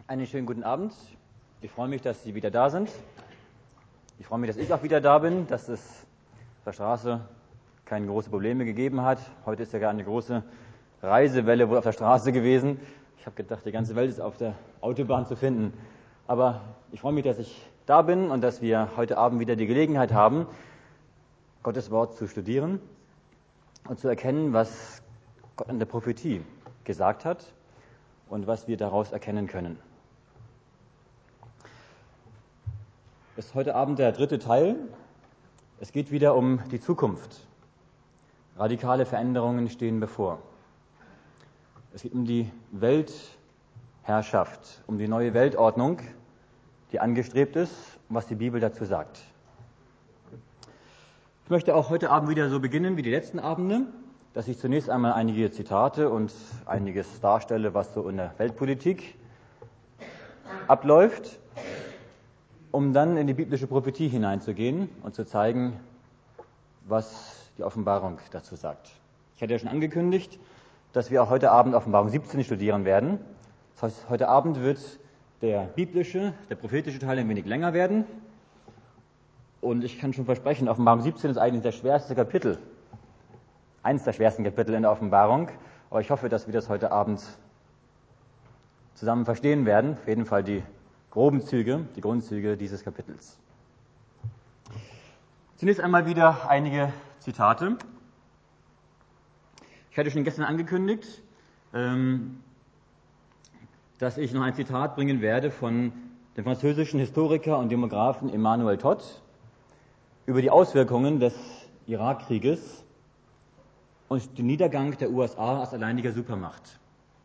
Einen schönen guten Abend. Ich freue mich, dass Sie wieder da sind. Ich freue mich, dass ich auch wieder da bin, dass es auf der Straße keine großen Probleme gegeben hat. Heute ist ja gar eine große Reisewelle wohl auf der Straße gewesen. Ich habe gedacht, die ganze Welt ist auf der Autobahn zu finden. Aber ich freue mich, dass ich da bin und dass wir heute Abend wieder die Gelegenheit haben, Gottes Wort zu studieren und zu erkennen, was Gott in der Prophetie gesagt hat und was wir daraus erkennen können. Es ist heute Abend der dritte Teil. Es geht wieder um die Zukunft. Radikale Veränderungen stehen bevor. Es geht um die Weltherrschaft, um die neue Weltordnung, die angestrebt ist und was die Bibel dazu sagt. Ich möchte auch heute Abend wieder so beginnen wie die letzten Abende, dass ich zunächst einmal einige Zitate und einiges darstelle, was so in der Weltpolitik abläuft, um dann in die biblische Prophetie hineinzugehen und zu zeigen, was die Offenbarung dazu sagt. Ich hatte ja schon angekündigt, dass wir auch heute Abend Offenbarung 17 studieren werden. Das heißt, heute Abend wird der prophetische Teil ein wenig länger werden. Und ich kann schon versprechen, Offenbarung 17 ist eigentlich das schwerste Kapitel. Eines der schwersten Kapitel in der Offenbarung. Aber ich hoffe, dass wir das heute Abend zusammen verstehen werden. Auf jeden Fall die Grundzüge dieses Kapitels. Zunächst einmal wieder einige Zitate. Ich hatte schon gestern angekündigt, dass ich noch ein Zitat bringen werde von dem französischen Historiker und Demografen Emmanuel Todd über die Auswirkungen des Irakkrieges und den Niedergang der USA als alleiniger Supermacht.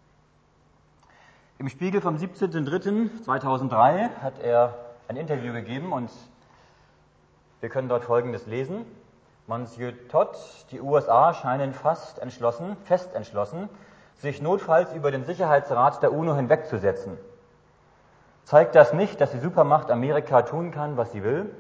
Im Spiegel vom 17.03.2003 hat er ein Interview gegeben und wir können dort Folgendes lesen. Monsieur Todd, die USA scheinen fest entschlossen, sich notfalls über den Sicherheitsrat der UNO hinwegzusetzen. Zeigt das nicht, dass die Supermacht Amerika tun kann, was sie will?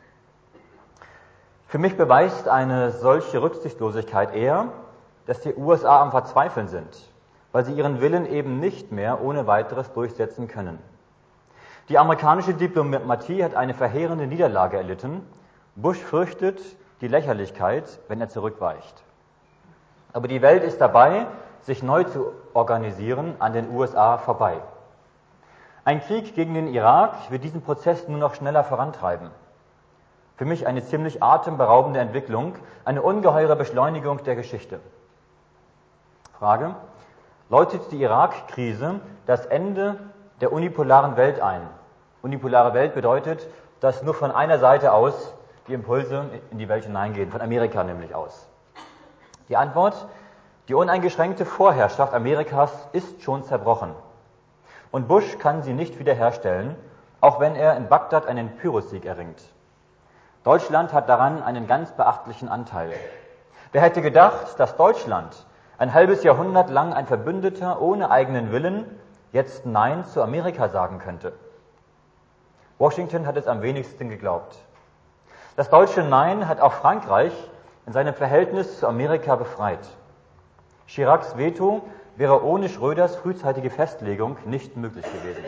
Für mich beweist eine solche Rücksichtslosigkeit eher, dass die USA am Verzweifeln sind, weil sie ihren Willen eben nicht mehr ohne weiteres durchsetzen können. Die amerikanische Diplomatie hat eine verheerende Niederlage erlitten. Bush fürchtet die Lächerlichkeit, wenn er zurückweicht. Aber die Welt ist dabei, sich neu zu organisieren, an den USA vorbei. Ein Krieg gegen den Irak wird diesen Prozess nur noch schneller vorantreiben. Für mich eine ziemlich atemberaubende Entwicklung, eine ungeheure Beschleunigung der Geschichte. Frage: Läutet die Irak-Krise das Ende der unipolaren Welt ein? Unipolare Welt bedeutet, dass nur von einer Seite aus die Impulse in die Welt hineingehen, von Amerika nämlich aus. Die Antwort: Die uneingeschränkte Vorherrschaft Amerikas ist schon zerbrochen. Und Bush kann sie nicht wiederherstellen, auch wenn er in Bagdad einen Pyrrhussieg erringt. Deutschland hat daran einen ganz beachtlichen Anteil. Wer hätte gedacht, dass Deutschland, ein halbes Jahrhundert lang ein Verbündeter ohne eigenen Willen, jetzt Nein zu Amerika sagen könnte? Washington hat es am wenigsten geglaubt. Das deutsche Nein hat auch Frankreich in seinem Verhältnis zu Amerika befreit. Chiracs Veto wäre ohne Schröders frühzeitige Festlegung nicht möglich gewesen.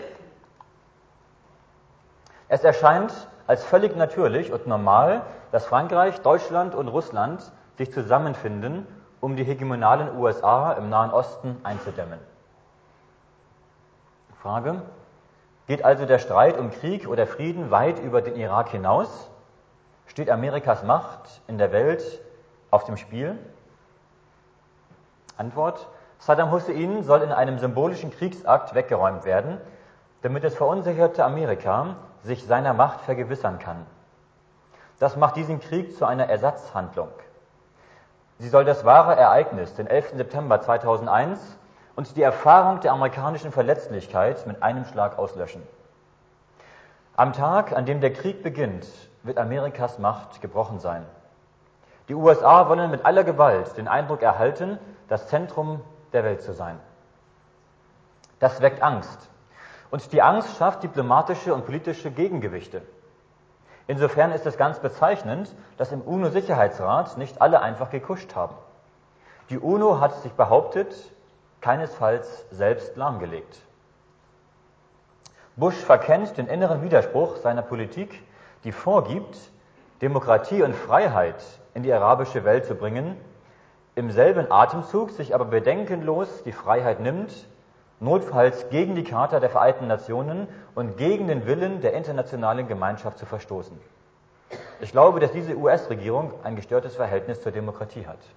Es erscheint als völlig natürlich und normal, dass Frankreich, Deutschland und Russland sich zusammenfinden, um die hegemonalen USA im Nahen Osten einzudämmen. Frage: Geht also der Streit um Krieg oder Frieden weit über den Irak hinaus? Steht Amerikas Macht in der Welt auf dem Spiel? Antwort: Saddam Hussein soll in einem symbolischen Kriegsakt weggeräumt werden, damit das verunsicherte Amerika sich seiner Macht vergewissern kann. Das macht diesen Krieg zu einer Ersatzhandlung. Sie soll das wahre Ereignis, den 11. September 2001, und die Erfahrung der amerikanischen Verletzlichkeit mit einem Schlag auslöschen. Am Tag, an dem der Krieg beginnt, wird Amerikas Macht gebrochen sein. Die USA wollen mit aller Gewalt den Eindruck erhalten, das Zentrum der Welt zu sein. Das weckt Angst. Und die Angst schafft diplomatische und politische Gegengewichte. Insofern ist es ganz bezeichnend, dass im UNO-Sicherheitsrat nicht alle einfach gekuscht haben. Die UNO hat sich behauptet, keinesfalls selbst lahmgelegt. Bush verkennt den inneren Widerspruch seiner Politik, die vorgibt, Demokratie und Freiheit in die arabische Welt zu bringen, im selben Atemzug sich aber bedenkenlos die Freiheit nimmt, notfalls gegen die Charta der Vereinten Nationen und gegen den Willen der internationalen Gemeinschaft zu verstoßen. Ich glaube, dass diese US-Regierung ein gestörtes Verhältnis zur Demokratie hat.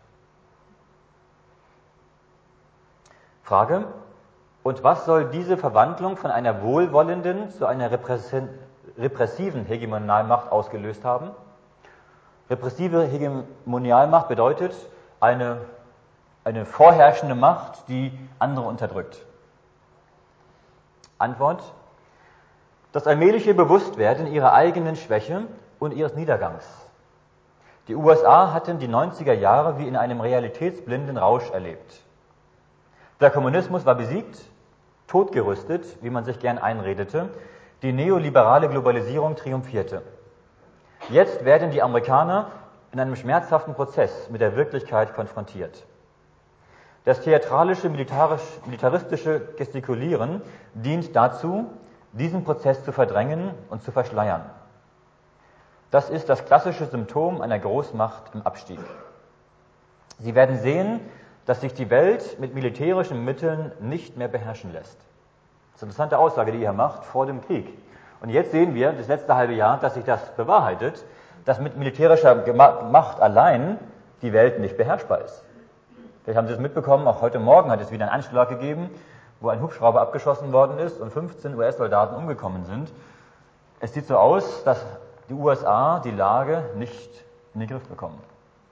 Frage: Und was soll diese Verwandlung von einer wohlwollenden zu einer repressiven Hegemonialmacht ausgelöst haben? Repressive Hegemonialmacht bedeutet eine vorherrschende Macht, die andere unterdrückt. Antwort: Das allmähliche Bewusstwerden ihrer eigenen Schwäche und ihres Niedergangs. Die USA hatten die 90er Jahre wie in einem realitätsblinden Rausch erlebt. Der Kommunismus war besiegt, totgerüstet, wie man sich gern einredete, die neoliberale Globalisierung triumphierte. Jetzt werden die Amerikaner in einem schmerzhaften Prozess mit der Wirklichkeit konfrontiert. Das theatralische, militaristische Gestikulieren dient dazu, diesen Prozess zu verdrängen und zu verschleiern. Das ist das klassische Symptom einer Großmacht im Abstieg. Sie werden sehen, dass sich die Welt mit militärischen Mitteln nicht mehr beherrschen lässt. Das ist eine interessante Aussage, die ihr macht vor dem Krieg. Und jetzt sehen wir, das letzte halbe Jahr, dass sich das bewahrheitet, dass mit militärischer Macht allein die Welt nicht beherrschbar ist. Vielleicht haben Sie es mitbekommen, auch heute Morgen hat es wieder einen Anschlag gegeben, wo ein Hubschrauber abgeschossen worden ist und 15 US-Soldaten umgekommen sind. Es sieht so aus, dass die USA die Lage nicht in den Griff bekommen.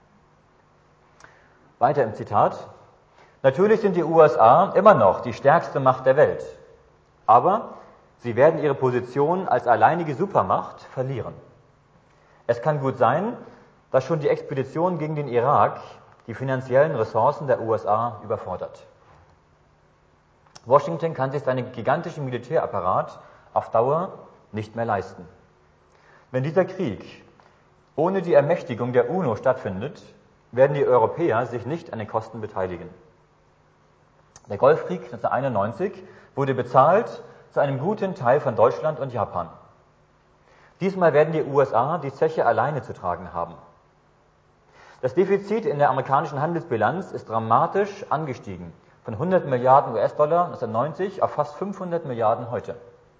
Weiter im Zitat: Natürlich sind die USA immer noch die stärkste Macht der Welt, aber sie werden ihre Position als alleinige Supermacht verlieren. Es kann gut sein, dass schon die Expedition gegen den Irak die finanziellen Ressourcen der USA überfordert. Washington kann sich seinen gigantischen Militärapparat auf Dauer nicht mehr leisten. Wenn dieser Krieg ohne die Ermächtigung der UNO stattfindet, werden die Europäer sich nicht an den Kosten beteiligen. Der Golfkrieg 1991 wurde bezahlt zu einem guten Teil von Deutschland und Japan. Diesmal werden die USA die Zeche alleine zu tragen haben. Das Defizit in der amerikanischen Handelsbilanz ist dramatisch angestiegen, von 100 Milliarden US-Dollar 1990 auf fast 500 Milliarden heute.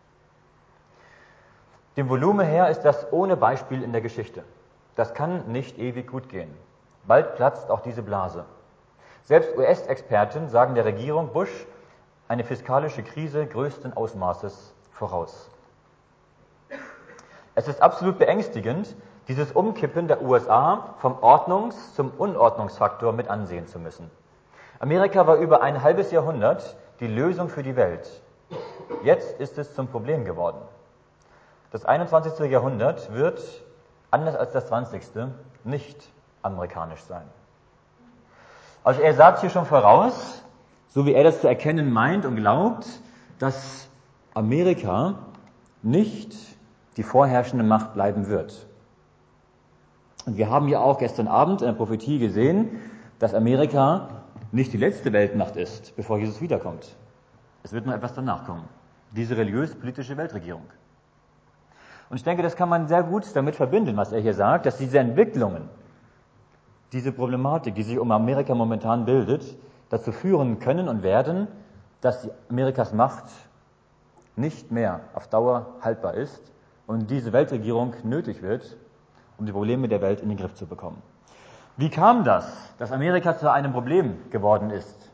Dem Volumen her ist das ohne Beispiel in der Geschichte. Das kann nicht ewig gut gehen. Bald platzt auch diese Blase. Selbst US-Experten sagen der Regierung Bush eine fiskalische Krise größten Ausmaßes voraus. Es ist absolut beängstigend, dieses Umkippen der USA vom Ordnungs- zum Unordnungsfaktor mit ansehen zu müssen. Amerika war über ein halbes Jahrhundert die Lösung für die Welt. Jetzt ist es zum Problem geworden. Das 21. Jahrhundert wird, anders als das 20., nicht amerikanisch sein. Also er sagt hier schon voraus, so wie er das zu erkennen meint und glaubt, dass Amerika nicht die vorherrschende Macht bleiben wird. Und wir haben ja auch gestern Abend in der Prophetie gesehen, dass Amerika nicht die letzte Weltmacht ist, bevor Jesus wiederkommt. Es wird noch etwas danach kommen. Diese religiös-politische Weltregierung. Und ich denke, das kann man sehr gut damit verbinden, was er hier sagt, dass diese Entwicklungen, diese Problematik, die sich um Amerika momentan bildet, dazu führen können und werden, dass Amerikas Macht nicht mehr auf Dauer haltbar ist und diese Weltregierung nötig wird, um die Probleme der Welt in den Griff zu bekommen. Wie kam das, dass Amerika zu einem Problem geworden ist?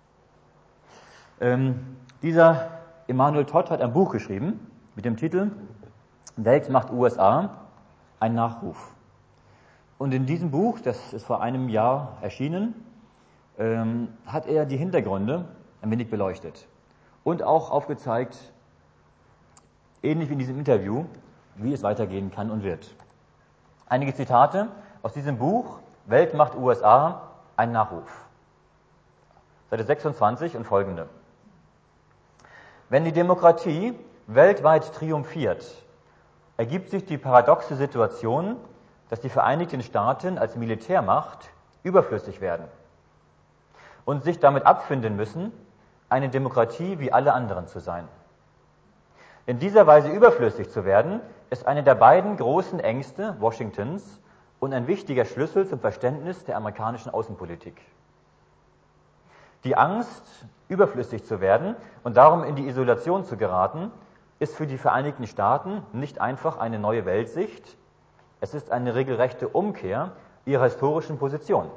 Dieser Emanuel Todd hat ein Buch geschrieben mit dem Titel Weltmacht USA, ein Nachruf. Und in diesem Buch, das ist vor einem Jahr erschienen, hat er die Hintergründe ein wenig beleuchtet und auch aufgezeigt, ähnlich wie in diesem Interview, wie es weitergehen kann und wird. Einige Zitate aus diesem Buch, Weltmacht USA, ein Nachruf. Seite 26 und folgende. Wenn die Demokratie weltweit triumphiert, ergibt sich die paradoxe Situation, dass die Vereinigten Staaten als Militärmacht überflüssig werden und sich damit abfinden müssen, eine Demokratie wie alle anderen zu sein. In dieser Weise überflüssig zu werden, ist eine der beiden großen Ängste Washingtons und ein wichtiger Schlüssel zum Verständnis der amerikanischen Außenpolitik. Die Angst, überflüssig zu werden und darum in die Isolation zu geraten, ist für die Vereinigten Staaten nicht einfach eine neue Weltsicht, es ist eine regelrechte Umkehr ihrer historischen Position.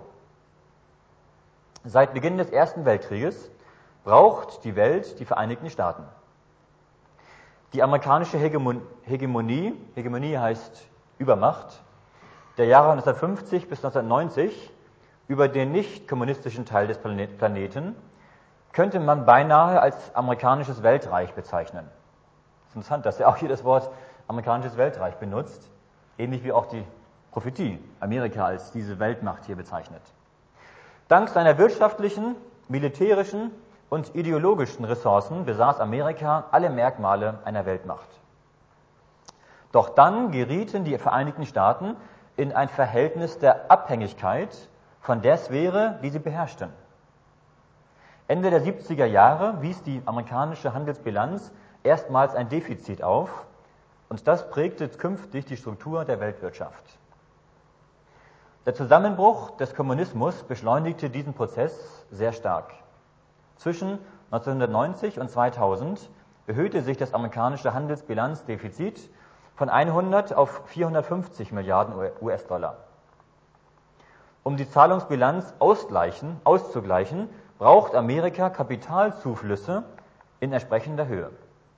Seit Beginn des Ersten Weltkrieges braucht die Welt die Vereinigten Staaten. Die amerikanische Hegemonie heißt Übermacht, der Jahre 1950 bis 1990 über den nicht kommunistischen Teil des Planeten könnte man beinahe als amerikanisches Weltreich bezeichnen. Es ist interessant, dass er auch hier das Wort amerikanisches Weltreich benutzt, ähnlich wie auch die Prophetie, Amerika als diese Weltmacht hier bezeichnet. Dank seiner wirtschaftlichen, militärischen und ideologischen Ressourcen besaß Amerika alle Merkmale einer Weltmacht. Doch dann gerieten die Vereinigten Staaten in ein Verhältnis der Abhängigkeit von der Sphäre, die sie beherrschten. Ende der 70er Jahre wies die amerikanische Handelsbilanz erstmals ein Defizit auf und das prägte künftig die Struktur der Weltwirtschaft. Der Zusammenbruch des Kommunismus beschleunigte diesen Prozess sehr stark. Zwischen 1990 und 2000 erhöhte sich das amerikanische Handelsbilanzdefizit von 100 auf 450 Milliarden US-Dollar. Um die Zahlungsbilanz auszugleichen, braucht Amerika Kapitalzuflüsse in entsprechender Höhe.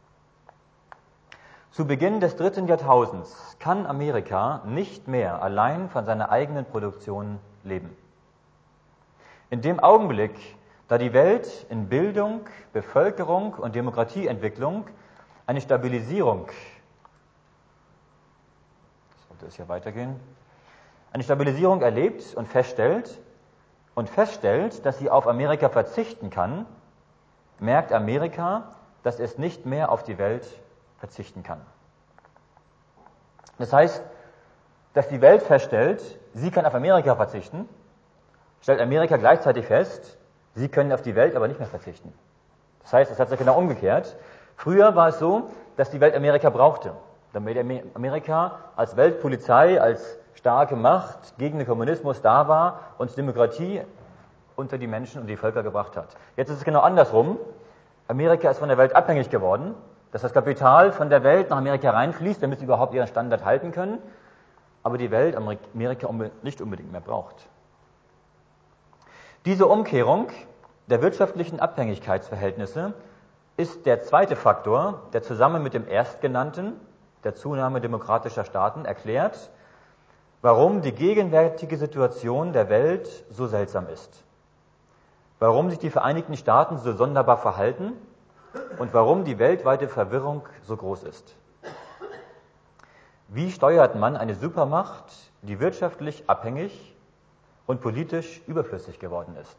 Zu Beginn des 3. Jahrtausends kann Amerika nicht mehr allein von seiner eigenen Produktion leben. In dem Augenblick, da die Welt in Bildung, Bevölkerung und Demokratieentwicklung eine Stabilisierung erlebt und feststellt, dass sie auf Amerika verzichten kann, merkt Amerika, dass es nicht mehr auf die Welt verzichten kann. Das heißt, dass die Welt feststellt, sie kann auf Amerika verzichten, stellt Amerika gleichzeitig fest, sie können auf die Welt aber nicht mehr verzichten. Das heißt, es hat sich genau umgekehrt. Früher war es so, dass die Welt Amerika brauchte, damit Amerika als Weltpolizei, als starke Macht gegen den Kommunismus da war und Demokratie unter die Menschen und die Völker gebracht hat. Jetzt ist es genau andersrum. Amerika ist von der Welt abhängig geworden, dass das Kapital von der Welt nach Amerika reinfließt, damit sie überhaupt ihren Standard halten können, aber die Welt Amerika nicht unbedingt mehr braucht. Diese Umkehrung der wirtschaftlichen Abhängigkeitsverhältnisse ist der zweite Faktor, der zusammen mit dem erstgenannten, der Zunahme demokratischer Staaten, erklärt, warum die gegenwärtige Situation der Welt so seltsam ist, warum sich die Vereinigten Staaten so sonderbar verhalten und warum die weltweite Verwirrung so groß ist. Wie steuert man eine Supermacht, die wirtschaftlich abhängig und politisch überflüssig geworden ist?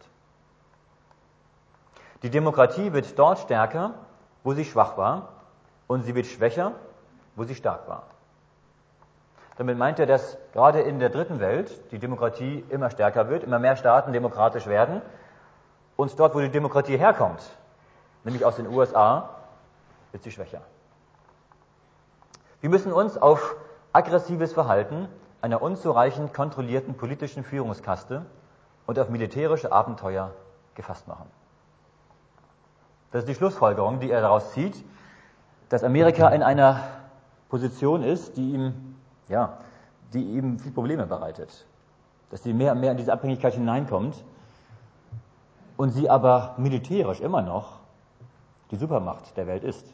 Die Demokratie wird dort stärker, wo sie schwach war, und sie wird schwächer, wo sie stark war. Damit meint er, dass gerade in der dritten Welt die Demokratie immer stärker wird, immer mehr Staaten demokratisch werden, und dort, wo die Demokratie herkommt, nämlich aus den USA, wird sie schwächer. Wir müssen uns auf aggressives Verhalten einer unzureichend kontrollierten politischen Führungskaste und auf militärische Abenteuer gefasst machen. Das ist die Schlussfolgerung, die er daraus zieht, dass Amerika in einer Position ist, die ihm viele Probleme bereitet. Dass sie mehr und mehr in diese Abhängigkeit hineinkommt und sie aber militärisch immer noch die Supermacht der Welt ist.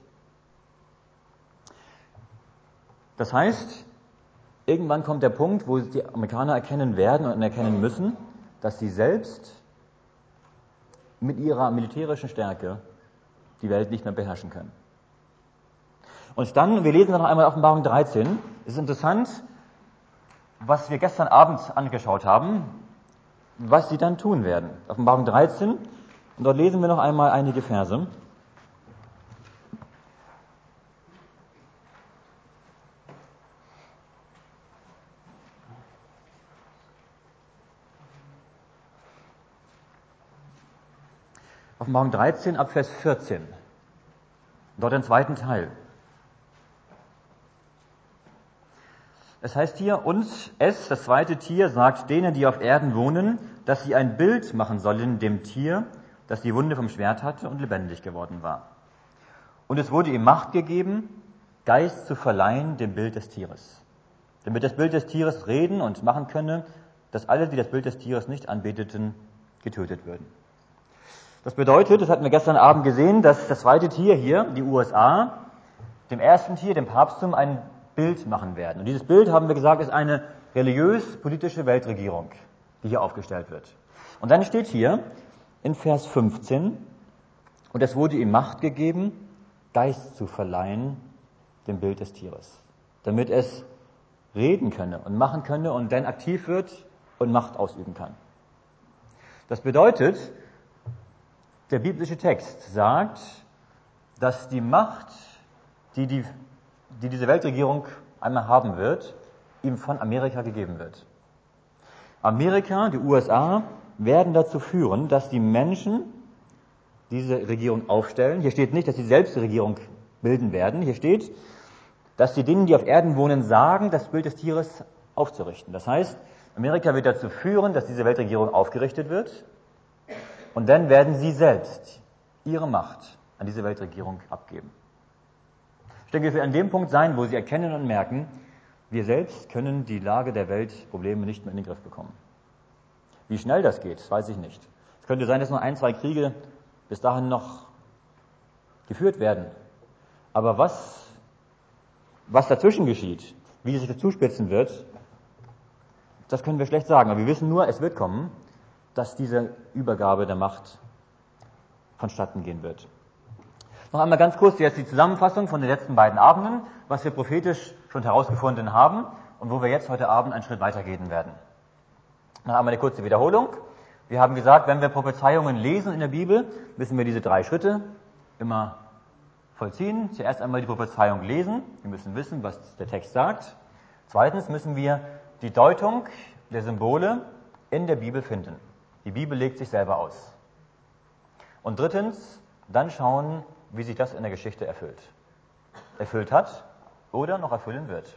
Das heißt, irgendwann kommt der Punkt, wo die Amerikaner erkennen werden und erkennen müssen, dass sie selbst mit ihrer militärischen Stärke die Welt nicht mehr beherrschen können. Und dann, wir lesen noch einmal Offenbarung 13, es ist interessant, was wir gestern Abend angeschaut haben, was sie dann tun werden. Offenbarung 13, und dort lesen wir noch einmal einige Verse. Offenbarung 13 ab Vers 14, dort den zweiten Teil. Es heißt hier, und es, das zweite Tier, sagt denen, die auf Erden wohnen, dass sie ein Bild machen sollen dem Tier, das die Wunde vom Schwert hatte und lebendig geworden war. Und es wurde ihm Macht gegeben, Geist zu verleihen dem Bild des Tieres, damit das Bild des Tieres reden und machen könne, dass alle, die das Bild des Tieres nicht anbeteten, getötet würden. Das bedeutet, das hatten wir gestern Abend gesehen, dass das zweite Tier hier, die USA, dem ersten Tier, dem Papsttum, ein Bild machen werden. Und dieses Bild, haben wir gesagt, ist eine religiös-politische Weltregierung, die hier aufgestellt wird. Und dann steht hier in Vers 15, und es wurde ihm Macht gegeben, Geist zu verleihen dem Bild des Tieres, damit es reden könne und machen könne und dann aktiv wird und Macht ausüben kann. Das bedeutet, der biblische Text sagt, dass die Macht, die diese Weltregierung einmal haben wird, ihm von Amerika gegeben wird. Amerika, die USA, werden dazu führen, dass die Menschen diese Regierung aufstellen. Hier steht nicht, dass sie selbst die Regierung bilden werden. Hier steht, dass sie denen, die auf Erden wohnen, sagen, das Bild des Tieres aufzurichten. Das heißt, Amerika wird dazu führen, dass diese Weltregierung aufgerichtet wird. Und dann werden sie selbst ihre Macht an diese Weltregierung abgeben. Ich denke, wir werden an dem Punkt sein, wo sie erkennen und merken, wir selbst können die Lage der Weltprobleme nicht mehr in den Griff bekommen. Wie schnell das geht, weiß ich nicht. Es könnte sein, dass noch 1, 2 Kriege bis dahin noch geführt werden. Aber was dazwischen geschieht, wie es sich das zuspitzen wird, das können wir schlecht sagen. Aber wir wissen nur, es wird kommen, dass diese Übergabe der Macht vonstatten gehen wird. Noch einmal ganz kurz jetzt die Zusammenfassung von den letzten beiden Abenden, was wir prophetisch schon herausgefunden haben und wo wir jetzt heute Abend einen Schritt weitergehen werden. Noch einmal eine kurze Wiederholung. Wir haben gesagt, wenn wir Prophezeiungen lesen in der Bibel, müssen wir diese 3 Schritte immer vollziehen. Zuerst einmal die Prophezeiung lesen. Wir müssen wissen, was der Text sagt. Zweitens müssen wir die Deutung der Symbole in der Bibel finden. Die Bibel legt sich selber aus. Und drittens, dann schauen, wie sich das in der Geschichte erfüllt hat oder noch erfüllen wird.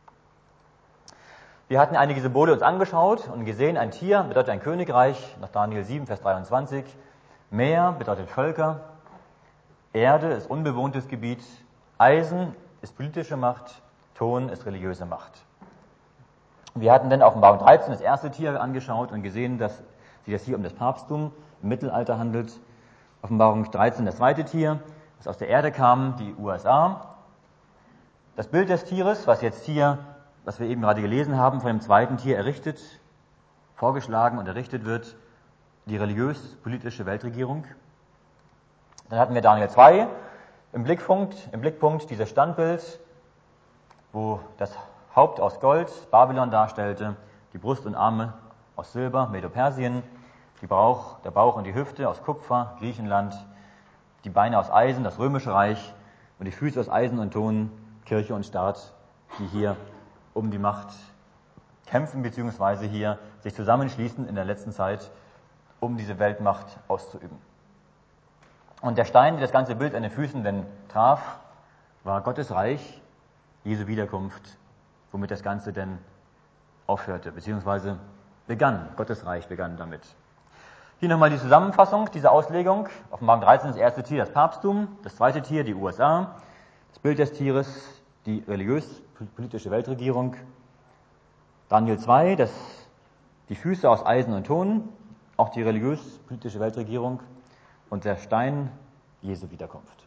Wir hatten einige Symbole uns angeschaut und gesehen, ein Tier bedeutet ein Königreich, nach Daniel 7, Vers 23. Meer bedeutet Völker. Erde ist unbewohntes Gebiet. Eisen ist politische Macht. Ton ist religiöse Macht. Wir hatten dann Offenbarung 13 das erste Tier angeschaut und gesehen, dass sich das hier um das Papsttum im Mittelalter handelt. Offenbarung 13 das zweite Tier, das aus der Erde kam, die USA. Das Bild des Tieres, was jetzt hier, was wir eben gerade gelesen haben, von dem zweiten Tier vorgeschlagen und errichtet wird, die religiös-politische Weltregierung. Dann hatten wir Daniel 2 im Blickpunkt dieses Standbild, wo das Haupt aus Gold Babylon darstellte, die Brust und Arme aus Silber, Medo-Persien, der Bauch und die Hüfte aus Kupfer, Griechenland, die Beine aus Eisen, das Römische Reich und die Füße aus Eisen und Ton, Kirche und Staat, die hier um die Macht kämpfen, beziehungsweise hier sich zusammenschließen in der letzten Zeit, um diese Weltmacht auszuüben. Und der Stein, der das ganze Bild an den Füßen denn traf, war Gottes Reich, Jesu Wiederkunft, womit das Ganze denn aufhörte, beziehungsweise begann. Gottes Reich begann damit. Hier nochmal die Zusammenfassung dieser Auslegung. Offenbarung 13 das erste Tier, das Papsttum, das zweite Tier, die USA, das Bild des Tieres, die religiös-politische Weltregierung. Daniel 2, die Füße aus Eisen und Ton, auch die religiös-politische Weltregierung und der Stein, Jesu Wiederkunft.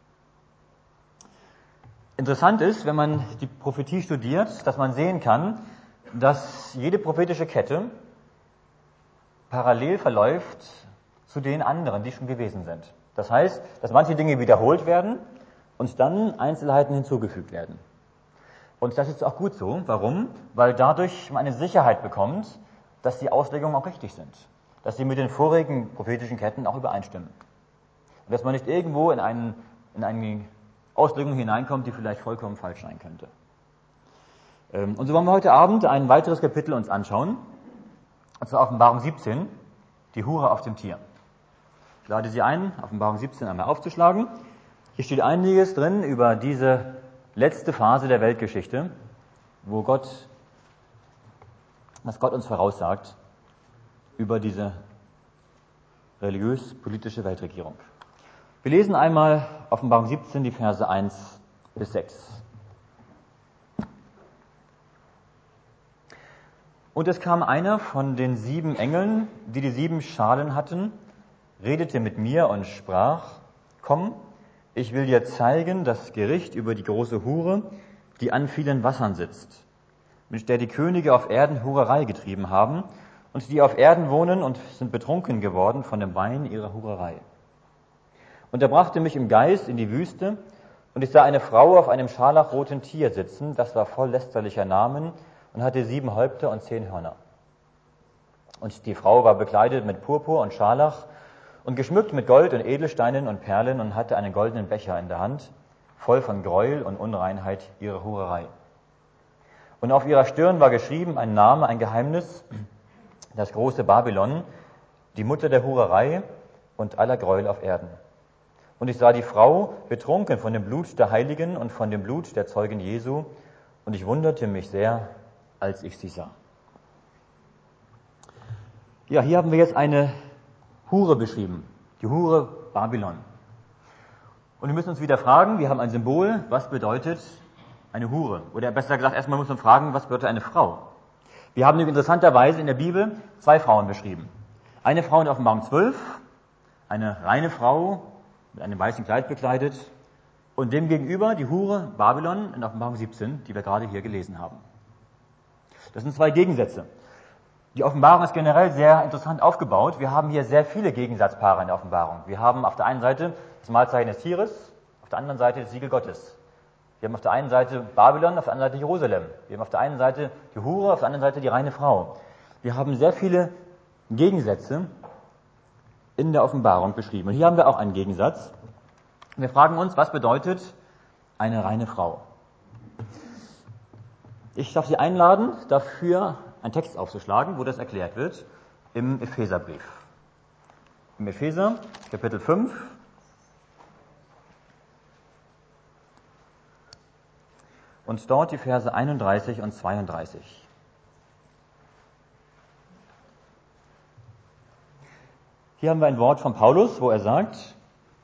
Interessant ist, wenn man die Prophetie studiert, dass man sehen kann, dass jede prophetische Kette parallel verläuft zu den anderen, die schon gewesen sind. Das heißt, dass manche Dinge wiederholt werden und dann Einzelheiten hinzugefügt werden. Und das ist auch gut so. Warum? Weil dadurch man eine Sicherheit bekommt, dass die Auslegungen auch richtig sind. Dass sie mit den vorigen prophetischen Ketten auch übereinstimmen. Und dass man nicht irgendwo in eine Auslegung hineinkommt, die vielleicht vollkommen falsch sein könnte. Und so wollen wir heute Abend ein weiteres Kapitel uns anschauen. Und zwar Offenbarung 17, die Hure auf dem Tier. Ich lade Sie ein, Offenbarung 17 einmal aufzuschlagen. Hier steht einiges drin über diese letzte Phase der Weltgeschichte, wo Gott was Gott uns voraussagt über diese religiös-politische Weltregierung. Wir lesen einmal Offenbarung 17, die Verse 1 bis 6. Und es kam einer von den 7 Engeln, die die 7 Schalen hatten, redete mit mir und sprach: Komm, ich will dir zeigen das Gericht über die große Hure, die an vielen Wassern sitzt, mit der die Könige auf Erden Hurerei getrieben haben und die auf Erden wohnen und sind betrunken geworden von dem Wein ihrer Hurerei. Und er brachte mich im Geist in die Wüste, und ich sah eine Frau auf einem scharlachroten Tier sitzen, das war voll lästerlicher Namen und hatte 7 Häupter und 10 Hörner. Und die Frau war bekleidet mit Purpur und Scharlach und geschmückt mit Gold und Edelsteinen und Perlen und hatte einen goldenen Becher in der Hand, voll von Gräuel und Unreinheit ihrer Hurerei. Und auf ihrer Stirn war geschrieben ein Name, ein Geheimnis, das große Babylon, die Mutter der Hurerei und aller Gräuel auf Erden. Und ich sah die Frau betrunken von dem Blut der Heiligen und von dem Blut der Zeugen Jesu, und ich wunderte mich sehr, als ich sie sah. Ja, hier haben wir jetzt eine Hure beschrieben, die Hure Babylon. Und wir müssen uns wieder fragen, wir haben ein Symbol, was bedeutet eine Hure? Oder besser gesagt, erstmal muss man fragen, was bedeutet eine Frau? Wir haben interessanterweise in der Bibel 2 Frauen beschrieben. Eine Frau in Offenbarung 12, eine reine Frau mit einem weißen Kleid bekleidet, und dem gegenüber die Hure Babylon in Offenbarung 17, die wir gerade hier gelesen haben. Das sind 2 Gegensätze. Die Offenbarung ist generell sehr interessant aufgebaut. Wir haben hier sehr viele Gegensatzpaare in der Offenbarung. Wir haben auf der einen Seite das Mahlzeichen des Tieres, auf der anderen Seite das Siegel Gottes. Wir haben auf der einen Seite Babylon, auf der anderen Seite Jerusalem. Wir haben auf der einen Seite die Hure, auf der anderen Seite die reine Frau. Wir haben sehr viele Gegensätze in der Offenbarung beschrieben. Und hier haben wir auch einen Gegensatz. Wir fragen uns, was bedeutet eine reine Frau? Ich darf Sie einladen, dafür einen Text aufzuschlagen, wo das erklärt wird, im Epheserbrief. Im Epheser, Kapitel 5, und dort die Verse 31 und 32. Hier haben wir ein Wort von Paulus, wo er sagt: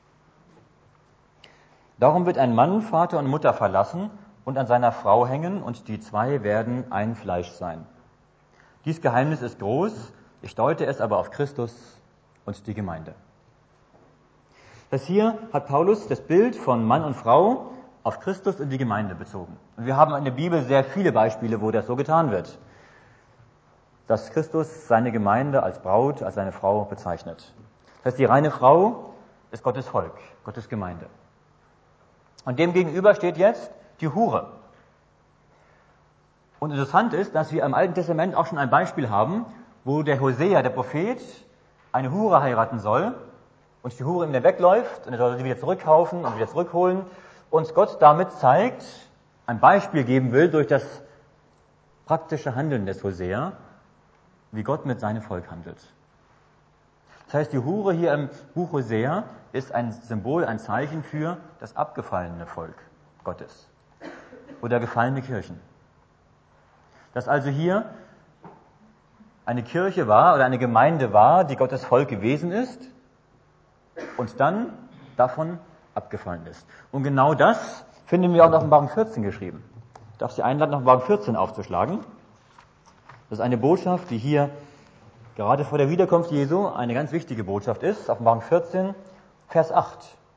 Darum wird ein Mann Vater und Mutter verlassen und an seiner Frau hängen, und die 2 werden ein Fleisch sein. Dies Geheimnis ist groß, ich deute es aber auf Christus und die Gemeinde. Das hier hat Paulus das Bild von Mann und Frau auf Christus und die Gemeinde bezogen. Und wir haben in der Bibel sehr viele Beispiele, wo das so getan wird, dass Christus seine Gemeinde als Braut, als seine Frau bezeichnet. Das heißt, die reine Frau ist Gottes Volk, Gottes Gemeinde. Und dem gegenüber steht jetzt die Hure. Und interessant ist, dass wir im Alten Testament auch schon ein Beispiel haben, wo der Hosea, der Prophet, eine Hure heiraten soll und die Hure ihm dann wegläuft und er soll sie wieder zurückkaufen und wieder zurückholen, und Gott damit zeigt, ein Beispiel geben will durch das praktische Handeln des Hosea, wie Gott mit seinem Volk handelt. Das heißt, die Hure hier im Buch Hosea ist ein Symbol, ein Zeichen für das abgefallene Volk Gottes oder gefallene Kirchen. Dass also hier eine Kirche war oder eine Gemeinde war, die Gottes Volk gewesen ist und dann davon abgefallen ist. Und genau das finden wir auch in Offenbarung 14 geschrieben. Ich darf Sie einladen, Offenbarung 14 aufzuschlagen. Das ist eine Botschaft, die hier gerade vor der Wiederkunft Jesu eine ganz wichtige Botschaft ist. Offenbarung 14, Vers 8.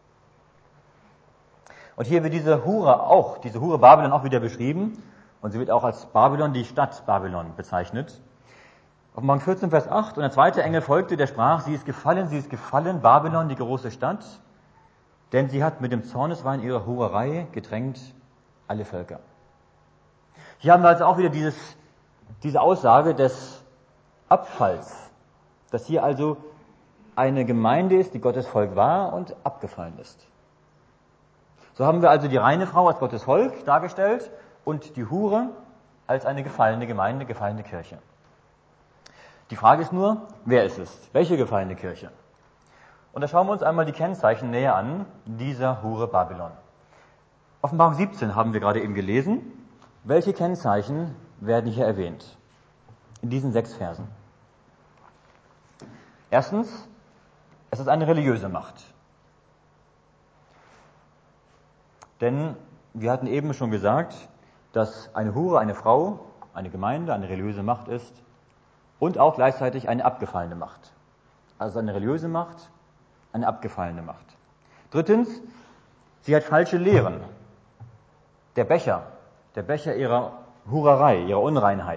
Und hier wird diese Hure Babylon auch wieder beschrieben. Und sie wird auch als Babylon, die Stadt Babylon, bezeichnet. Offenbarung 14, Vers 8. Und der zweite Engel folgte, der sprach: Sie ist gefallen, Babylon, die große Stadt, denn sie hat mit dem Zorneswein ihrer Hurerei getränkt alle Völker. Hier haben wir also auch wieder diese Aussage des Abfalls, dass hier also eine Gemeinde ist, die Gottes Volk war und abgefallen ist. So haben wir also die reine Frau als Gottes Volk dargestellt und die Hure als eine gefallene Gemeinde, gefallene Kirche. Die Frage ist nur, wer ist es? Welche gefallene Kirche? Und da schauen wir uns einmal die Kennzeichen näher an dieser Hure Babylon. Offenbarung 17 haben wir gerade eben gelesen. Welche Kennzeichen werden hier erwähnt? in diesen 6 Versen. Erstens, es ist eine religiöse Macht. Denn wir hatten eben schon gesagt, dass eine Hure eine Frau, eine Gemeinde, eine religiöse Macht ist und auch gleichzeitig eine abgefallene Macht. Also eine religiöse Macht, eine abgefallene Macht. Drittens, sie hat falsche Lehren. Der Becher ihrer Hurerei, ihrer Unreinheit.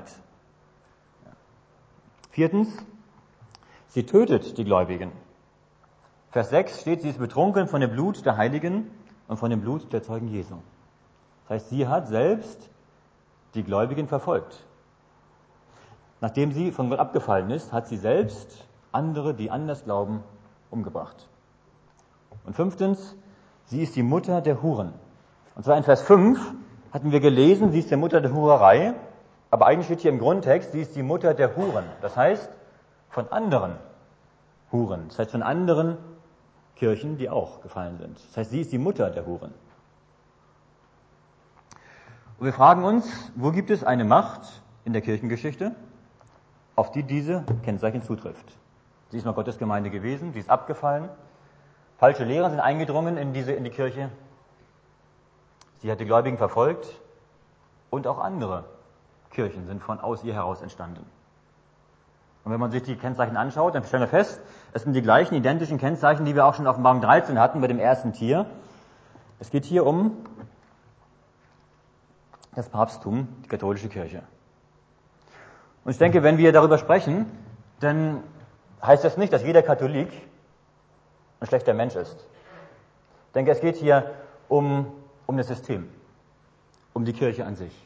Viertens, sie tötet die Gläubigen. Vers 6 steht, sie ist betrunken von dem Blut der Heiligen und von dem Blut der Zeugen Jesu. Das heißt, sie hat selbst die Gläubigen verfolgt. Nachdem sie von Gott abgefallen ist, hat sie selbst andere, die anders glauben, umgebracht. Und fünftens, sie ist die Mutter der Huren. Und zwar in Vers 5 hatten wir gelesen, sie ist die Mutter der Hurerei, aber eigentlich steht hier im Grundtext, sie ist die Mutter der Huren. Das heißt, von anderen Huren. Das heißt, von anderen Kirchen, die auch gefallen sind. Das heißt, sie ist die Mutter der Huren. Und wir fragen uns, wo gibt es eine Macht in der Kirchengeschichte, auf die diese Kennzeichen zutrifft? Sie ist mal Gottes Gemeinde gewesen, sie ist abgefallen. Falsche Lehrer sind eingedrungen in die Kirche. Sie hat die Gläubigen verfolgt und auch andere Kirchen sind von aus ihr heraus entstanden. Und wenn man sich die Kennzeichen anschaut, dann stellen wir fest, es sind die gleichen identischen Kennzeichen, die wir auch schon auf Offenbarung 13 hatten bei dem ersten Tier. Es geht hier um das Papsttum, die katholische Kirche. Und ich denke, wenn wir darüber sprechen, dann heißt das nicht, dass jeder Katholik ein schlechter Mensch ist. Ich denke, es geht hier um das System, um die Kirche an sich.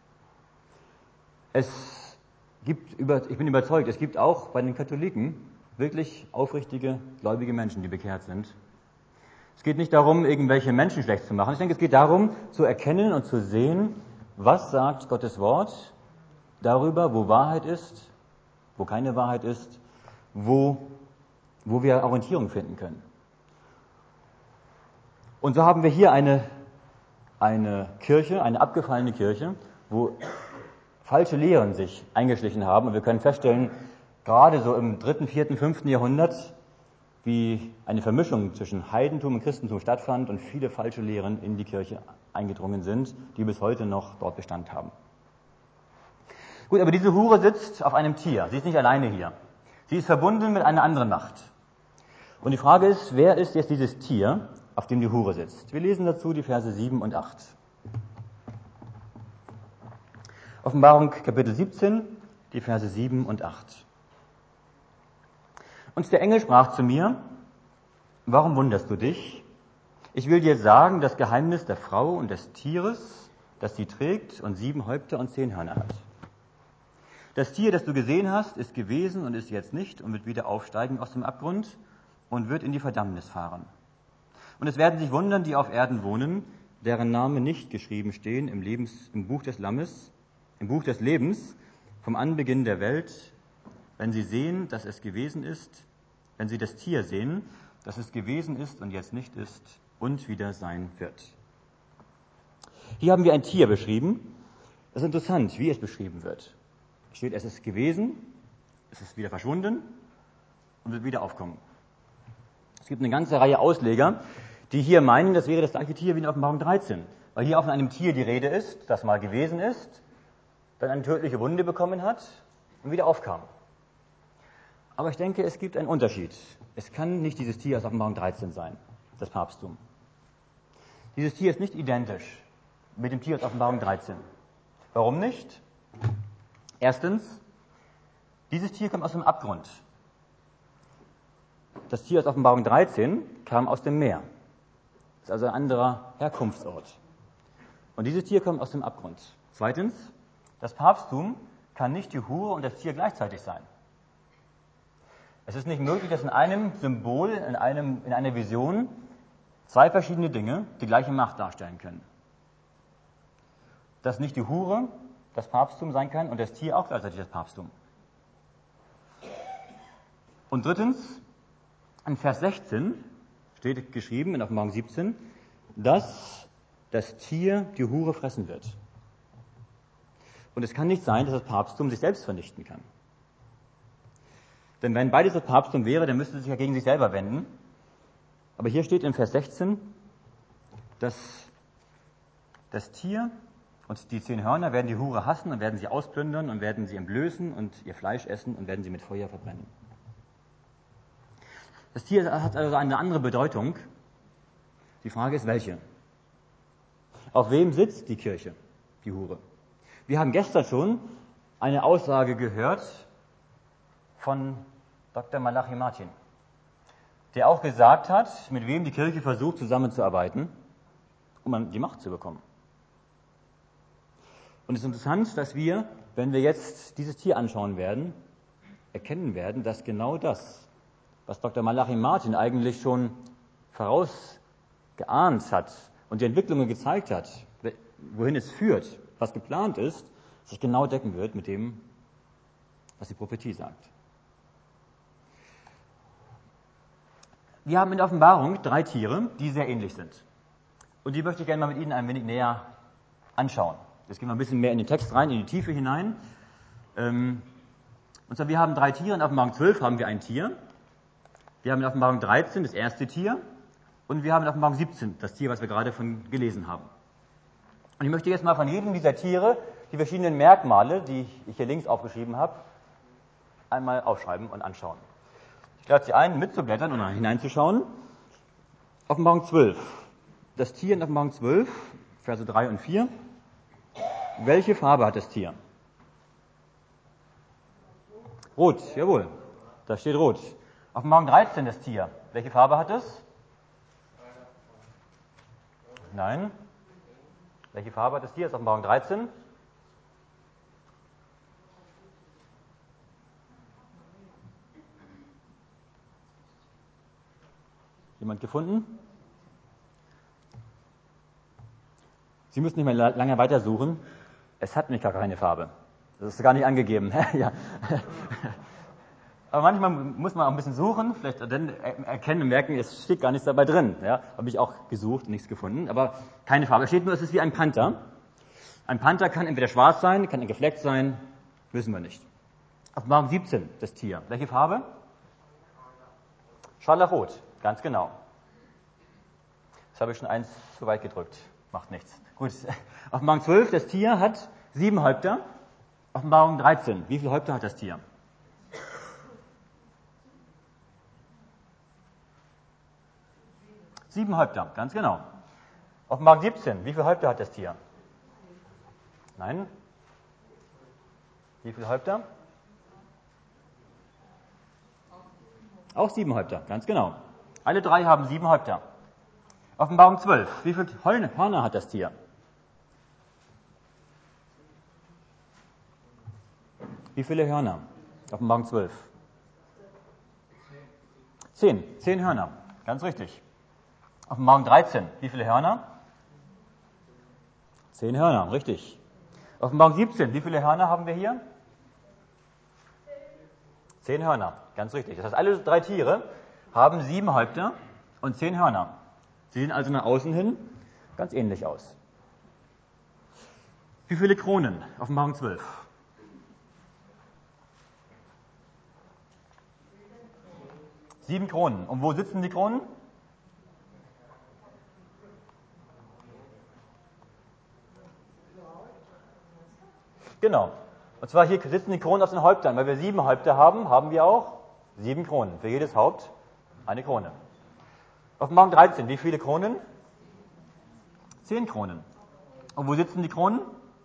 Ich bin überzeugt, es gibt auch bei den Katholiken wirklich aufrichtige, gläubige Menschen, die bekehrt sind. Es geht nicht darum, irgendwelche Menschen schlecht zu machen. Ich denke, es geht darum, zu erkennen und zu sehen, was sagt Gottes Wort darüber, wo Wahrheit ist, wo keine Wahrheit ist, wo wir Orientierung finden können. Und so haben wir hier eine Kirche, eine abgefallene Kirche, wo falsche Lehren sich eingeschlichen haben. Und wir können feststellen, gerade so im 3., 4., 5. Jahrhundert, wie eine Vermischung zwischen Heidentum und Christentum stattfand und viele falsche Lehren in die Kirche eingedrungen sind, die bis heute noch dort Bestand haben. Gut, aber diese Hure sitzt auf einem Tier. Sie ist nicht alleine hier. Sie ist verbunden mit einer anderen Macht. Und die Frage ist, wer ist jetzt dieses Tier, auf dem die Hure sitzt? Wir lesen dazu die Verse 7 und 8. Offenbarung Kapitel 17, die Verse 7 und 8. Und der Engel sprach zu mir, warum wunderst du dich? Ich will dir sagen, das Geheimnis der Frau und des Tieres, das sie trägt und 7 Häupter und 10 Hörner hat. Das Tier, das du gesehen hast, ist gewesen und ist jetzt nicht und wird wieder aufsteigen aus dem Abgrund und wird in die Verdammnis fahren. Und es werden sich wundern, die auf Erden wohnen, deren Namen nicht geschrieben stehen im Buch des Lammes, im Buch des Lebens, vom Anbeginn der Welt, wenn sie sehen, dass es gewesen ist, wenn sie das Tier sehen, dass es gewesen ist und jetzt nicht ist und wieder sein wird. Hier haben wir ein Tier beschrieben. Das ist interessant, wie es beschrieben wird. Es steht, es ist gewesen, es ist wieder verschwunden und wird wieder aufkommen. Es gibt eine ganze Reihe Ausleger, die hier meinen, das wäre das gleiche Tier wie in Offenbarung 13, weil hier auch von einem Tier die Rede ist, das mal gewesen ist, dann eine tödliche Wunde bekommen hat und wieder aufkam. Aber ich denke, es gibt einen Unterschied. Es kann nicht dieses Tier aus Offenbarung 13 sein, das Papsttum. Dieses Tier ist nicht identisch mit dem Tier aus Offenbarung 13. Warum nicht? Erstens, dieses Tier kommt aus dem Abgrund. Das Tier aus Offenbarung 13 kam aus dem Meer. Das ist also ein anderer Herkunftsort. Und dieses Tier kommt aus dem Abgrund. Zweitens, das Papsttum kann nicht die Hure und das Tier gleichzeitig sein. Es ist nicht möglich, dass in einem Symbol, in einer Vision 2 verschiedene Dinge die gleiche Macht darstellen können. Dass nicht die Hure das Papsttum sein kann und das Tier auch gleichzeitig das Papsttum. Und drittens, in Vers 16 steht geschrieben, in Offenbarung 17, dass das Tier die Hure fressen wird. Und es kann nicht sein, dass das Papsttum sich selbst vernichten kann. Denn wenn beides das Papsttum wäre, dann müsste es sich ja gegen sich selber wenden. Aber hier steht in Vers 16, dass das Tier und die 10 Hörner werden die Hure hassen und werden sie ausplündern und werden sie entblößen und ihr Fleisch essen und werden sie mit Feuer verbrennen. Das Tier hat also eine andere Bedeutung. Die Frage ist, welche? Auf wem sitzt die Kirche, die Hure? Wir haben gestern schon eine Aussage gehört von Dr. Malachi Martin, der auch gesagt hat, mit wem die Kirche versucht zusammenzuarbeiten, um an die Macht zu bekommen. Und es ist interessant, dass wir, wenn wir jetzt dieses Tier anschauen werden, erkennen werden, dass genau das, was Dr. Malachi Martin eigentlich schon vorausgeahnt hat und die Entwicklungen gezeigt hat, wohin es führt, was geplant ist, sich genau decken wird mit dem, was die Prophetie sagt. Wir haben in der Offenbarung 3 Tiere, die sehr ähnlich sind. Und die möchte ich gerne mal mit Ihnen ein wenig näher anschauen. Jetzt gehen wir ein bisschen mehr in den Text rein, in die Tiefe hinein. Und zwar, wir haben 3 Tiere. In Offenbarung 12 haben wir ein Tier. Wir haben in Offenbarung 13 das erste Tier. Und wir haben in Offenbarung 17 das Tier, was wir gerade von gelesen haben. Und ich möchte jetzt mal von jedem dieser Tiere die verschiedenen Merkmale, die ich hier links aufgeschrieben habe, einmal aufschreiben und anschauen. Ich lade Sie ein, mitzublättern und hineinzuschauen. Offenbarung 12. Das Tier in Offenbarung 12, Verse 3 und 4. Welche Farbe hat das Tier? Rot, jawohl. Da steht rot. Offenbarung 13 das Tier. Welche Farbe hat es? Nein. Welche Farbe hat das Tier? Das ist Offenbarung 13. Jemand gefunden? Sie müssen nicht mehr lange weitersuchen. Es hat nämlich gar keine Farbe. Das ist gar nicht angegeben. Ja. Aber manchmal muss man auch ein bisschen suchen, vielleicht dann erkennen und merken, es steht gar nichts dabei drin. Ja, habe ich auch gesucht und nichts gefunden, aber keine Farbe. Es steht nur, es ist wie ein Panther. Ein Panther kann entweder schwarz sein, kann gefleckt sein, wissen wir nicht. Offenbarung 17, das Tier. Welche Farbe? Scharlachrot, ganz genau. Das habe ich schon eins zu weit gedrückt. Macht nichts. Gut. Offenbarung 12, das Tier hat 7 Häupter. Offenbarung 13, wie viele Häupter hat das Tier? 7 Häupter, ganz genau. Offenbarung 17, wie viele Häupter hat das Tier? Nein. Wie viele Häupter? Auch 7 Häupter, ganz genau. Alle 3 haben 7 Häupter. Offenbarung 12, wie viele Hörner hat das Tier? Wie viele Hörner? Offenbarung 12. 10 Hörner, ganz richtig. Offenbarung 13, wie viele Hörner? 10 Hörner, richtig. Offenbarung 17, wie viele Hörner haben wir hier? 10 Hörner, ganz richtig. Das heißt, alle 3 Tiere haben 7 Häupter und 10 Hörner. Sie sehen also nach außen hin ganz ähnlich aus. Wie viele Kronen? Offenbarung 12. 7 Kronen. Und wo sitzen die Kronen? Genau. Und zwar hier sitzen die Kronen auf den Häuptern. Weil wir 7 Häupter haben, haben wir auch 7 Kronen. Für jedes Haupt eine Krone. Offenbarung 13. Wie viele Kronen? 10 Kronen. Und wo sitzen die Kronen?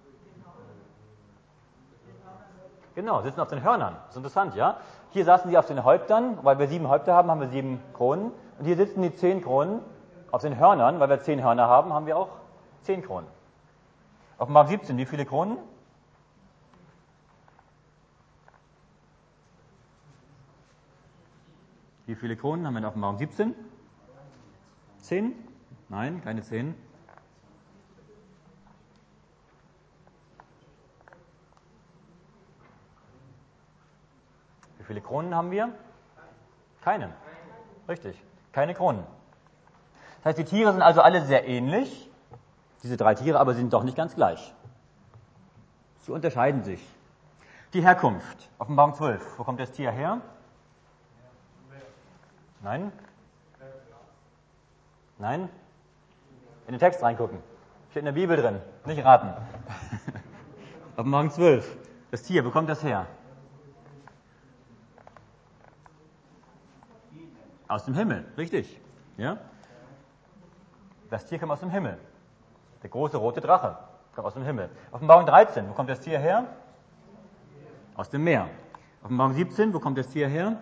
Genau, sitzen auf den Hörnern. Das ist interessant, ja? Hier saßen sie auf den Häuptern. Weil wir 7 Häupter haben, haben wir 7 Kronen. Und hier sitzen die 10 Kronen auf den Hörnern. Weil wir 10 Hörner haben, haben wir auch 10 Kronen. Offenbarung 17. Wie viele Kronen? Wie viele Kronen haben wir in Offenbarung 17? 10? Nein, keine 10. Wie viele Kronen haben wir? Keine. Richtig, keine Kronen. Das heißt, die Tiere sind also alle sehr ähnlich, diese 3 Tiere, aber sie sind doch nicht ganz gleich. Sie unterscheiden sich. Die Herkunft, Offenbarung 12. Wo kommt das Tier her? Nein? Nein? In den Text reingucken. Steht in der Bibel drin. Nicht raten. Offenbarung 12. Das Tier, wo kommt das her? Aus dem Himmel, richtig. Ja? Das Tier kommt aus dem Himmel. Der große rote Drache kommt aus dem Himmel. Offenbarung 13, wo kommt das Tier her? Aus dem Meer. Offenbarung 17, wo kommt das Tier her?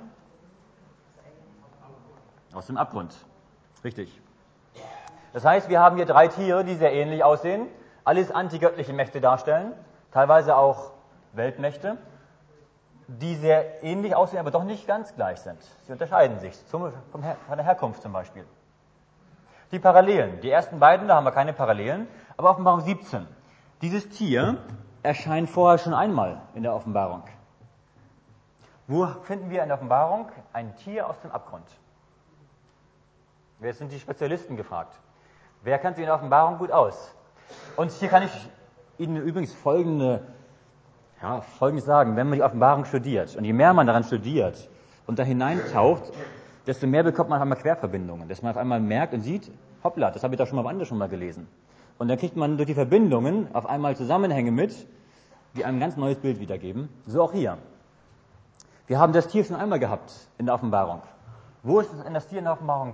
Aus dem Abgrund. Richtig. Das heißt, wir haben hier 3 Tiere, die sehr ähnlich aussehen, alles antigöttliche Mächte darstellen, teilweise auch Weltmächte, die sehr ähnlich aussehen, aber doch nicht ganz gleich sind. Sie unterscheiden sich, von der Herkunft zum Beispiel. Die Parallelen, die ersten beiden, da haben wir keine Parallelen, aber Offenbarung 17. Dieses Tier erscheint vorher schon einmal in der Offenbarung. Wo finden wir in der Offenbarung ein Tier aus dem Abgrund? Jetzt sind die Spezialisten gefragt. Wer kennt sich in der Offenbarung gut aus? Und hier kann ich Ihnen übrigens Folgendes sagen. Wenn man die Offenbarung studiert und je mehr man daran studiert und da hineintaucht, desto mehr bekommt man auf einmal Querverbindungen. Dass man auf einmal merkt und sieht, hoppla, das habe ich doch schon mal woanders schon mal gelesen. Und dann kriegt man durch die Verbindungen auf einmal Zusammenhänge mit, die einem ein ganz neues Bild wiedergeben. So auch hier. Wir haben das Tier schon einmal gehabt in der Offenbarung. Wo ist denn das Tier in der Offenbarung?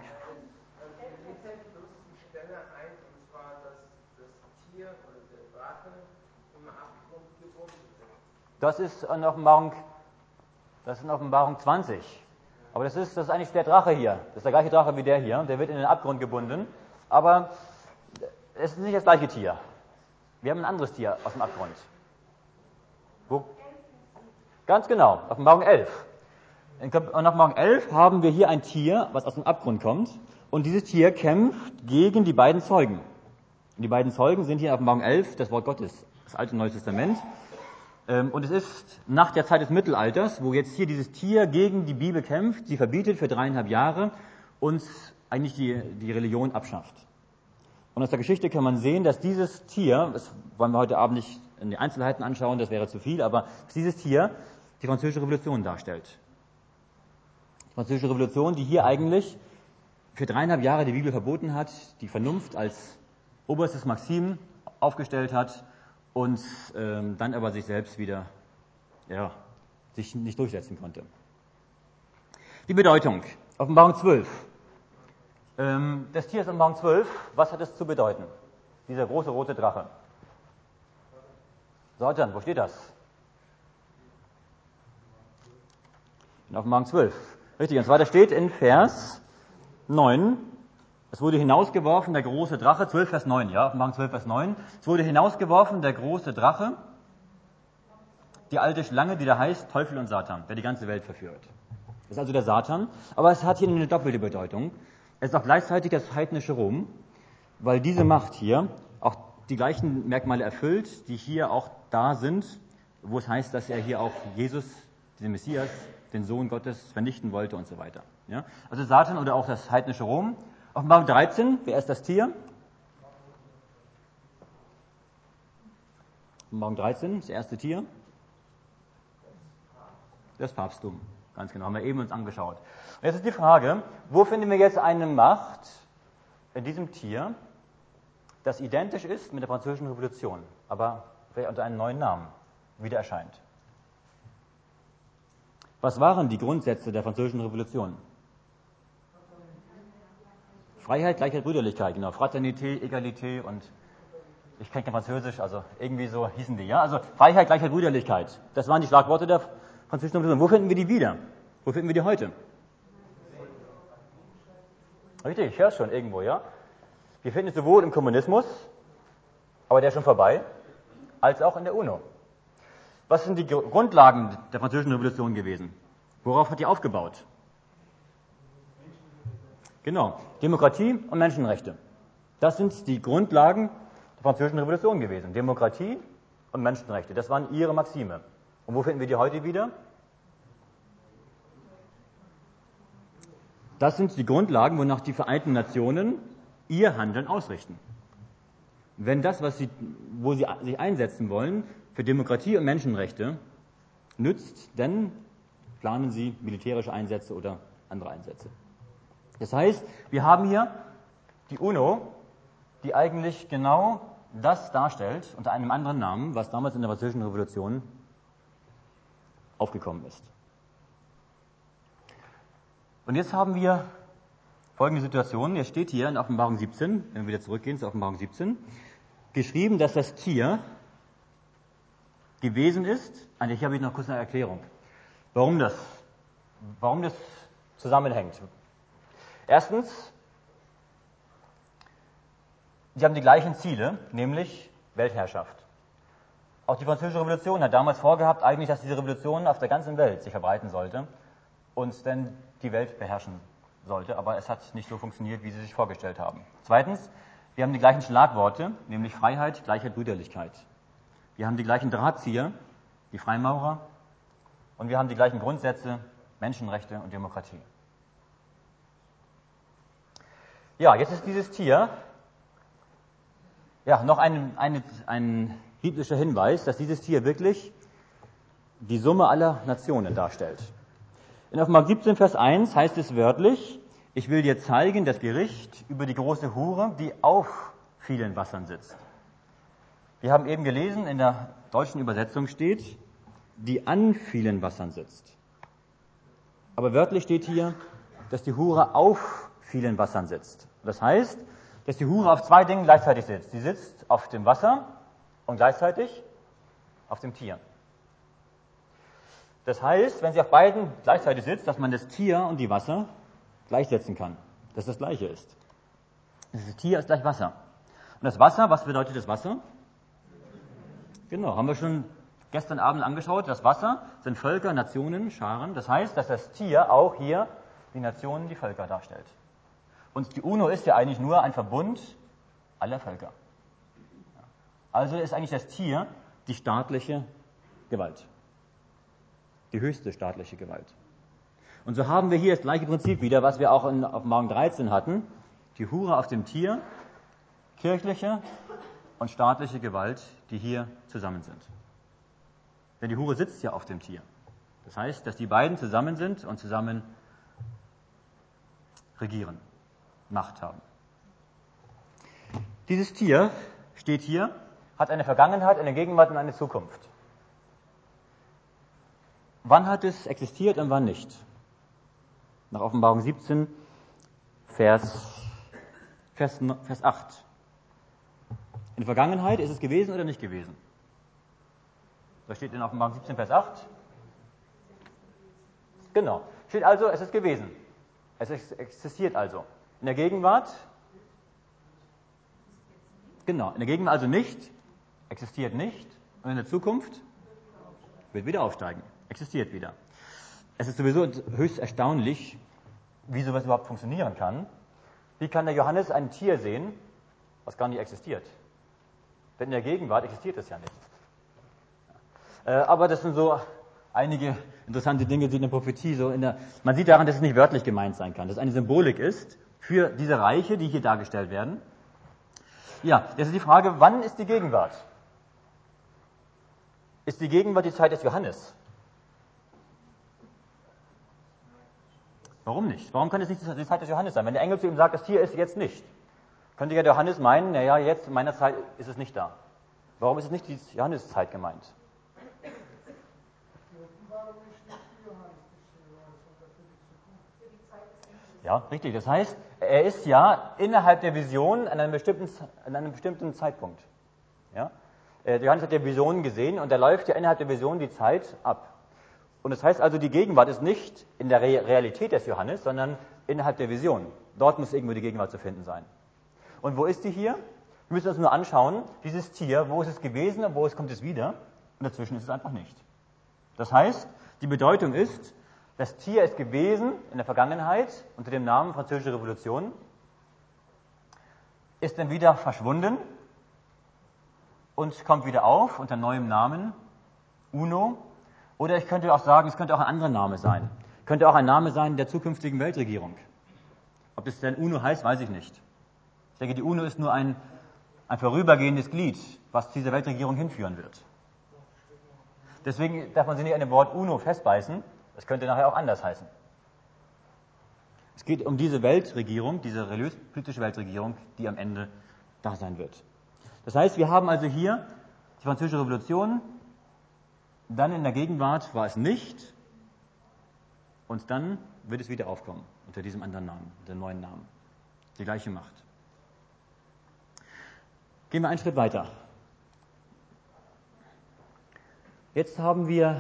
Das ist in Offenbarung 20. Aber das ist eigentlich der Drache hier. Das ist der gleiche Drache wie der hier. Der wird in den Abgrund gebunden. Aber es ist nicht das gleiche Tier. Wir haben ein anderes Tier aus dem Abgrund. Wo? Ganz genau, Offenbarung 11. In Offenbarung 11 haben wir hier ein Tier, was aus dem Abgrund kommt. Und dieses Tier kämpft gegen die beiden Zeugen. Und die beiden Zeugen sind hier in Offenbarung 11 das Wort Gottes, das Alte und Neue Testament. Und es ist nach der Zeit des Mittelalters, wo jetzt hier dieses Tier gegen die Bibel kämpft, sie verbietet für 3,5 Jahre uns eigentlich die Religion abschafft. Und aus der Geschichte kann man sehen, dass dieses Tier, das wollen wir heute Abend nicht in die Einzelheiten anschauen, das wäre zu viel, aber dass dieses Tier die Französische Revolution darstellt. Die Französische Revolution, die hier eigentlich für 3,5 Jahre die Bibel verboten hat, die Vernunft als oberstes Maxim aufgestellt hat und dann aber sich selbst wieder sich nicht durchsetzen konnte. Die Bedeutung. Offenbarung 12. Das Tier ist Offenbarung 12. Was hat es zu bedeuten? Dieser große rote Drache. Satan, wo steht das? In Offenbarung 12. Richtig, und zwar da steht in Vers 9, es wurde hinausgeworfen, der große Drache, 12 Vers 9, ja, Offenbarung 12 Vers 9, es wurde hinausgeworfen, der große Drache, die alte Schlange, die da heißt Teufel und Satan, der die ganze Welt verführt. Das ist also der Satan, aber es hat hier eine doppelte Bedeutung. Es ist auch gleichzeitig das heidnische Rom, weil diese Macht hier auch die gleichen Merkmale erfüllt, die hier auch da sind, wo es heißt, dass er hier auch Jesus, den Messias, den Sohn Gottes, vernichten wollte und so weiter. Ja? Also Satan oder auch das heidnische Rom. Offenbarung 13, wer ist das Tier? Offenbarung 13, das erste Tier. Das Papsttum, ganz genau, haben wir eben uns angeschaut. Und jetzt ist die Frage, wo finden wir jetzt eine Macht in diesem Tier, das identisch ist mit der Französischen Revolution, aber vielleicht unter einem neuen Namen wieder erscheint? Was waren die Grundsätze der Französischen Revolution? Freiheit, Gleichheit, Brüderlichkeit, genau. Fraternité, Egalité und ich kenne kein Französisch, also irgendwie so hießen die, ja. Also Freiheit, Gleichheit, Brüderlichkeit. Das waren die Schlagworte der Französischen Revolution. Wo finden wir die wieder? Wo finden wir die heute? Richtig, ich höre es schon irgendwo, ja. Wir finden es sowohl im Kommunismus, aber der ist schon vorbei, als auch in der UNO. Was sind die Grundlagen der Französischen Revolution gewesen? Worauf hat die aufgebaut? Genau, Demokratie und Menschenrechte. Das sind die Grundlagen der Französischen Revolution gewesen. Demokratie und Menschenrechte, das waren ihre Maxime. Und wo finden wir die heute wieder? Das sind die Grundlagen, wonach die Vereinten Nationen ihr Handeln ausrichten. Wenn das, wo sie sich einsetzen wollen, für Demokratie und Menschenrechte nützt, dann planen sie militärische Einsätze oder andere Einsätze. Das heißt, wir haben hier die UNO, die eigentlich genau das darstellt, unter einem anderen Namen, was damals in der Französischen Revolution aufgekommen ist. Und jetzt haben wir folgende Situation. Jetzt steht hier in Offenbarung 17, wenn wir wieder zurückgehen zu Offenbarung 17, geschrieben, dass das Tier gewesen ist. Hier habe ich noch kurz eine Erklärung, warum das zusammenhängt. Erstens, sie haben die gleichen Ziele, nämlich Weltherrschaft. Auch die Französische Revolution hat damals vorgehabt, eigentlich, dass diese Revolution auf der ganzen Welt sich verbreiten sollte und dann die Welt beherrschen sollte, aber es hat nicht so funktioniert, wie sie sich vorgestellt haben. Zweitens, wir haben die gleichen Schlagworte, nämlich Freiheit, Gleichheit, Brüderlichkeit. Wir haben die gleichen Drahtzieher, die Freimaurer, und wir haben die gleichen Grundsätze, Menschenrechte und Demokratie. Ja, jetzt ist dieses Tier, noch ein biblischer Hinweis, dass dieses Tier wirklich die Summe aller Nationen darstellt. In Offenbarung 17, Vers 1 heißt es wörtlich, ich will dir zeigen das Gericht über die große Hure, die auf vielen Wassern sitzt. Wir haben eben gelesen, in der deutschen Übersetzung steht, die an vielen Wassern sitzt. Aber wörtlich steht hier, dass die Hure auf vielen Wassern sitzt. Das heißt, dass die Hure auf zwei Dingen gleichzeitig sitzt. Sie sitzt auf dem Wasser und gleichzeitig auf dem Tier. Das heißt, wenn sie auf beiden gleichzeitig sitzt, dass man das Tier und die Wasser gleichsetzen kann, dass das Gleiche ist. Das Tier ist gleich Wasser. Und das Wasser, was bedeutet das Wasser? Genau, haben wir schon gestern Abend angeschaut. Das Wasser sind Völker, Nationen, Scharen. Das heißt, dass das Tier auch hier die Nationen, die Völker darstellt. Und die UNO ist ja eigentlich nur ein Verbund aller Völker. Also ist eigentlich das Tier die staatliche Gewalt. Die höchste staatliche Gewalt. Und so haben wir hier das gleiche Prinzip wieder, was wir auch in Offenbarung 13 hatten. Die Hure auf dem Tier, kirchliche und staatliche Gewalt, die hier zusammen sind. Denn die Hure sitzt ja auf dem Tier. Das heißt, dass die beiden zusammen sind und zusammen regieren, Macht haben. Dieses Tier steht hier, hat eine Vergangenheit, eine Gegenwart und eine Zukunft. Wann hat es existiert und wann nicht? Nach Offenbarung 17, Vers 8. In der Vergangenheit ist es gewesen oder nicht gewesen? Da steht in Offenbarung 17, Vers 8. Genau. Steht also, es ist gewesen. Es existiert also. In der Gegenwart? Genau. In der Gegenwart also nicht, existiert nicht. Und in der Zukunft? Wird wieder aufsteigen. Existiert wieder. Es ist sowieso höchst erstaunlich, wie sowas überhaupt funktionieren kann. Wie kann der Johannes ein Tier sehen, was gar nicht existiert? Denn in der Gegenwart existiert es ja nicht. Aber das sind so einige interessante Dinge, die in der Prophetie man sieht daran, dass es nicht wörtlich gemeint sein kann, dass es eine Symbolik ist für diese Reiche, die hier dargestellt werden. Ja, jetzt ist die Frage, wann ist die Gegenwart? Ist die Gegenwart die Zeit des Johannes? Warum nicht? Warum kann es nicht die Zeit des Johannes sein? Wenn der Engel zu ihm sagt, das Tier ist jetzt nicht, könnte ja der Johannes meinen, naja, jetzt in meiner Zeit ist es nicht da. Warum ist es nicht die Johanneszeit gemeint? Ja, richtig. Das heißt, er ist ja innerhalb der Vision an einem bestimmten Zeitpunkt. Ja? Der Johannes hat ja Visionen gesehen und da läuft ja innerhalb der Vision die Zeit ab. Und das heißt also, die Gegenwart ist nicht in der Realität des Johannes, sondern innerhalb der Vision. Dort muss irgendwo die Gegenwart zu finden sein. Und wo ist die hier? Wir müssen uns nur anschauen, dieses Tier, wo ist es gewesen und wo kommt es wieder? Und dazwischen ist es einfach nicht. Das heißt, die Bedeutung ist, das Tier ist gewesen in der Vergangenheit unter dem Namen Französische Revolution, ist dann wieder verschwunden und kommt wieder auf unter neuem Namen, UNO. Oder ich könnte auch sagen, es könnte auch ein anderer Name sein. Könnte auch ein Name sein der zukünftigen Weltregierung. Ob das denn UNO heißt, weiß ich nicht. Ich denke, die UNO ist nur ein vorübergehendes Glied, was zu dieser Weltregierung hinführen wird. Deswegen darf man sich nicht an dem Wort UNO festbeißen. Das könnte nachher auch anders heißen. Es geht um diese Weltregierung, diese religiös-politische Weltregierung, die am Ende da sein wird. Das heißt, wir haben also hier die Französische Revolution, dann in der Gegenwart war es nicht und dann wird es wieder aufkommen unter diesem anderen Namen, der neuen Namen. Die gleiche Macht. Gehen wir einen Schritt weiter. Jetzt haben wir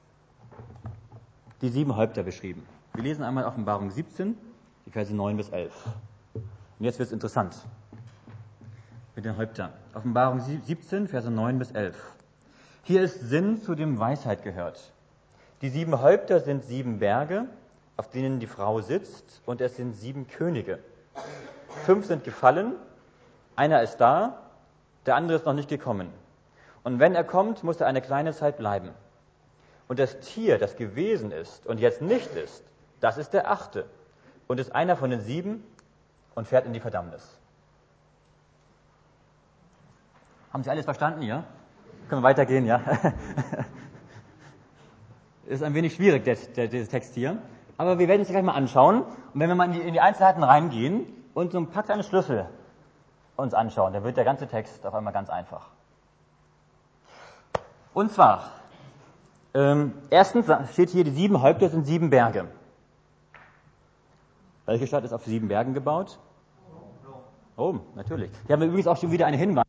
die 7 Häupter beschrieben. Wir lesen einmal Offenbarung 17, die Verse 9 bis 11. Und jetzt wird es interessant mit den Häuptern. Offenbarung 17, Verse 9 bis 11. Hier ist Sinn, zu dem Weisheit gehört. Die 7 Häupter sind 7 Berge, auf denen die Frau sitzt, und es sind 7 Könige. 5 sind gefallen, einer ist da, der andere ist noch nicht gekommen. Und wenn er kommt, muss er eine kleine Zeit bleiben. Und das Tier, das gewesen ist und jetzt nicht ist, das ist der 8. und ist einer von den 7 und fährt in die Verdammnis. Haben Sie alles verstanden, ja? Können wir weitergehen, ja? Ist ein wenig schwierig, dieser Text hier. Aber wir werden es gleich mal anschauen. Und wenn wir mal in die Einzelheiten reingehen und so ein paar kleine Schlüssel uns anschauen, dann wird der ganze Text auf einmal ganz einfach. Und zwar, erstens steht hier, die 7 Häupter sind 7 Berge. Welche Stadt ist auf 7 Bergen gebaut? Rom, natürlich. Hier haben wir übrigens auch schon wieder einen Hinweis.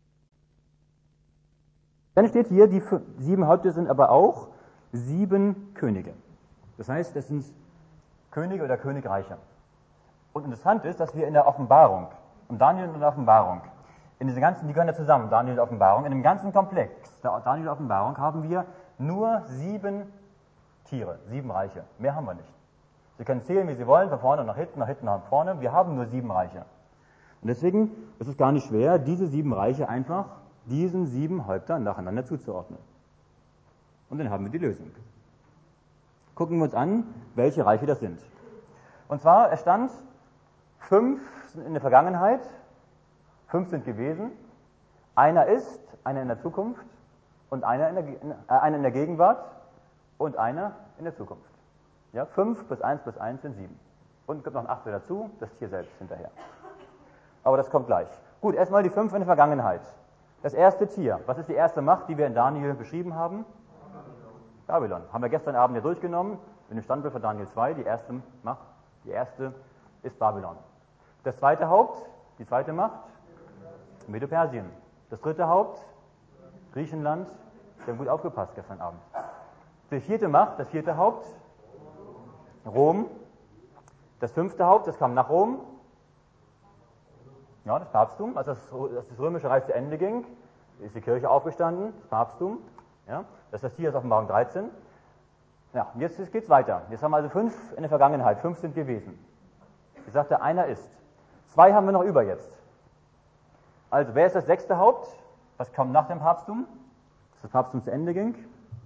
Dann steht hier, die 7 Häupter sind aber auch 7 Könige. Das heißt, das sind Könige oder Königreiche. Und interessant ist, dass wir in der Offenbarung, in Daniel und der Offenbarung, in diese ganzen, die gehören ja zusammen, Daniel und Offenbarung, in dem ganzen Komplex der Daniel und Offenbarung haben wir nur 7 Tiere, 7 Reiche. Mehr haben wir nicht. Sie können zählen, wie Sie wollen, von vorne nach hinten, nach vorne. Wir haben nur 7 Reiche. Und deswegen ist es gar nicht schwer, diese 7 Reiche einfach diesen 7 Häuptern nacheinander zuzuordnen. Und dann haben wir die Lösung. Gucken wir uns an, welche Reiche das sind. Und zwar, es stand, 5 sind in der Vergangenheit, 5 sind gewesen, einer ist, einer in der Zukunft und einer in der Gegenwart und einer in der Zukunft. Ja, 5 plus 1 plus 1 sind 7. Und es gibt noch ein 8 dazu, das Tier selbst hinterher. Aber das kommt gleich. Gut, erstmal die 5 in der Vergangenheit. Das erste Tier. Was ist die erste Macht, die wir in Daniel beschrieben haben? Babylon. Haben wir gestern Abend ja durchgenommen, in dem Standbild von Daniel 2, die erste Macht, die erste ist Babylon. Das zweite Haupt, die zweite Macht, Medo-Persien. Das dritte Haupt, Griechenland. Wir haben gut aufgepasst gestern Abend. Die vierte Macht, das vierte Haupt, Rom. Das 5. Haupt, das kam nach Rom. Ja, das Papsttum. Als das römische Reich zu Ende ging, ist die Kirche aufgestanden, das Papsttum. Ja, das ist das Tier aus Offenbarung 13. Ja, jetzt geht es weiter. Jetzt haben wir also 5 in der Vergangenheit, 5 sind gewesen. Ich sagte, einer ist. 2 haben wir noch über jetzt. Also, wer ist das 6. Haupt? Was kommt nach dem Papsttum? Dass das Papsttum zu Ende ging?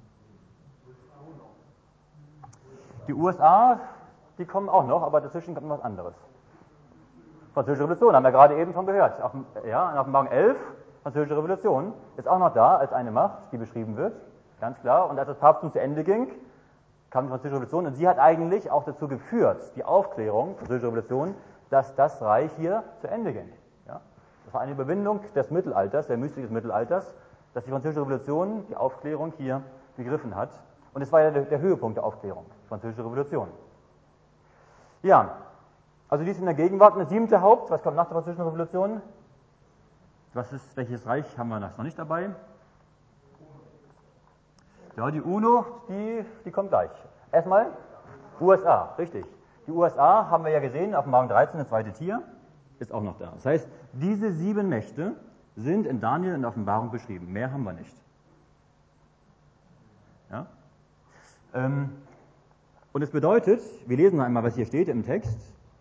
Die USA, die kommen auch noch, aber dazwischen kommt noch was anderes. Französische Revolution, haben wir gerade eben von gehört. In Offenbarung 11, Französische Revolution, ist auch noch da als eine Macht, die beschrieben wird, ganz klar. Und als das Papsttum zu Ende ging, kam die Französische Revolution und sie hat eigentlich auch dazu geführt, die Aufklärung, Französische Revolution, dass das Reich hier zu Ende ging. Ja? Das war eine Überwindung des Mittelalters, der Mystik des Mittelalters, dass die Französische Revolution die Aufklärung hier begriffen hat. Und es war ja der Höhepunkt der Aufklärung, die Französische Revolution. Ja, also dies in der Gegenwart. Und das 7. Haupt, was kommt nach der Französischen Revolution? Welches Reich haben wir noch nicht dabei? Ja, die UNO, die kommt gleich. Erstmal USA, richtig. Die USA haben wir ja gesehen, Offenbarung 13, das zweite Tier, ist auch noch da. Das heißt, diese 7 Mächte sind in Daniel in der Offenbarung beschrieben. Mehr haben wir nicht. Ja? Und es bedeutet, wir lesen noch einmal, was hier steht im Text.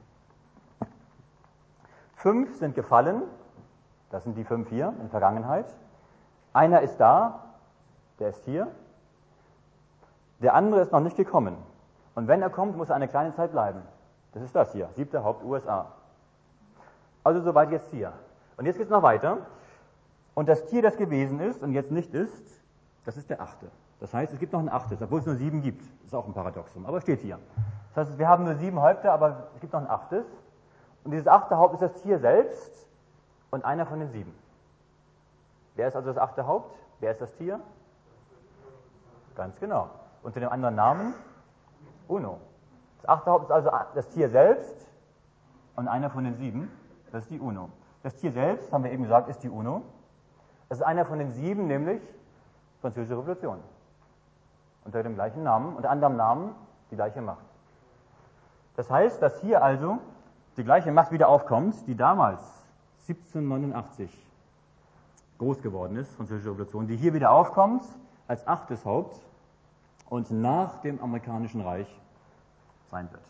5 sind gefallen, das sind die 5 hier in der Vergangenheit. Einer ist da, der ist hier. Der andere ist noch nicht gekommen. Und wenn er kommt, muss er eine kleine Zeit bleiben. Das ist das hier, 7. Haupt USA. Also soweit jetzt hier. Und jetzt geht es noch weiter. Und das Tier, das gewesen ist und jetzt nicht ist, das ist der 8. Das heißt, es gibt noch ein 8., obwohl es nur 7 gibt. Das ist auch ein Paradoxum, aber steht hier. Das heißt, wir haben nur 7 Häupter, aber es gibt noch ein 8. Und dieses 8. Haupt ist das Tier selbst und einer von den 7. Wer ist also das 8. Haupt? Wer ist das Tier? Ganz genau. Unter dem anderen Namen Uno. Das 8. Haupt ist also das Tier selbst und einer von den 7. Das ist die Uno. Das Tier selbst, haben wir eben gesagt, ist die Uno. Das ist einer von den 7, nämlich Französische Revolution. Unter dem gleichen Namen, unter anderem Namen, die gleiche Macht. Das heißt, dass hier also die gleiche Macht wieder aufkommt, die damals 1789 groß geworden ist, Französische Revolution, die hier wieder aufkommt als 8. Haupt und nach dem amerikanischen Reich sein wird.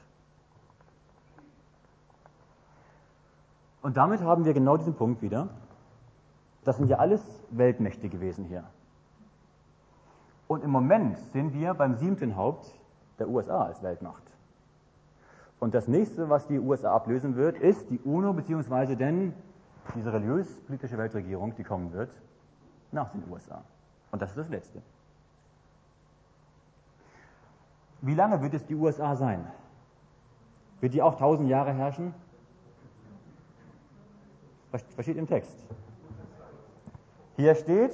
Und damit haben wir genau diesen Punkt wieder. Das sind ja alles Weltmächte gewesen hier. Und im Moment sind wir beim 7. Haupt der USA als Weltmacht. Und das nächste, was die USA ablösen wird, ist die UNO, beziehungsweise denn diese religiös-politische Weltregierung, die kommen wird, nach den USA. Und das ist das Letzte. Wie lange wird es die USA sein? Wird die auch 1000 Jahre herrschen? Was steht im Text? Hier steht,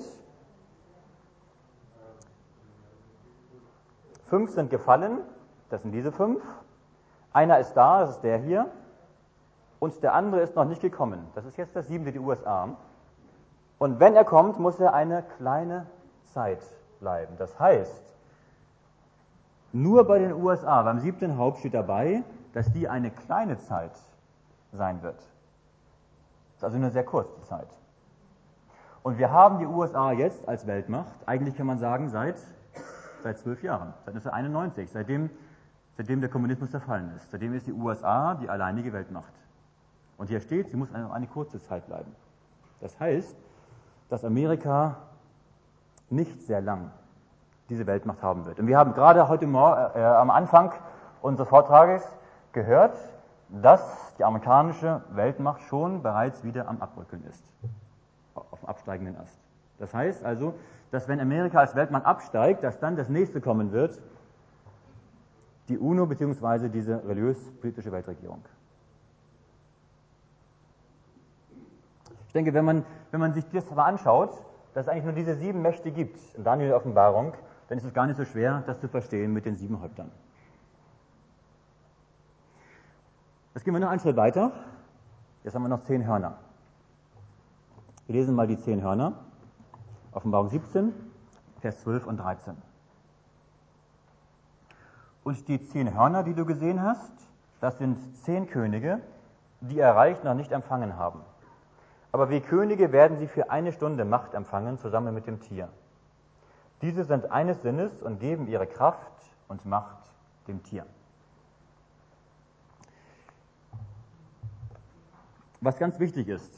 5 sind gefallen, das sind diese 5. Einer ist da, das ist der hier. Und der andere ist noch nicht gekommen. Das ist jetzt das 7., die USA. Und wenn er kommt, muss er eine kleine Zeit bleiben. Das heißt, nur bei den USA, beim 7. Haupt steht dabei, dass die eine kleine Zeit sein wird. Das ist also eine sehr kurze Zeit. Und wir haben die USA jetzt als Weltmacht, eigentlich kann man sagen, seit 12 Jahren, seit 1991, seitdem der Kommunismus zerfallen ist. Seitdem ist die USA die alleinige Weltmacht. Und hier steht, sie muss eine kurze Zeit bleiben. Das heißt, dass Amerika nicht sehr lang diese Weltmacht haben wird. Und wir haben gerade heute Morgen am Anfang unseres Vortrages gehört, dass die amerikanische Weltmacht schon bereits wieder am Abbröckeln ist, auf dem absteigenden Ast. Das heißt also, dass wenn Amerika als Weltmacht absteigt, dass dann das nächste kommen wird, die UNO bzw. diese religiös-politische Weltregierung. Ich denke, wenn man sich das mal anschaut, dass es eigentlich nur diese 7 Mächte gibt in Daniel der Offenbarung, dann ist es gar nicht so schwer, das zu verstehen mit den 7 Häuptern. Jetzt gehen wir noch einen Schritt weiter. Jetzt haben wir noch 10 Hörner. Wir lesen mal die 10 Hörner. Offenbarung 17, Vers 12 und 13. Und die 10 Hörner, die du gesehen hast, das sind 10 Könige, die ihr Reich noch nicht empfangen haben. Aber wie Könige werden sie für 1 Stunde Macht empfangen, zusammen mit dem Tier. Diese sind eines Sinnes und geben ihre Kraft und Macht dem Tier. Was ganz wichtig ist,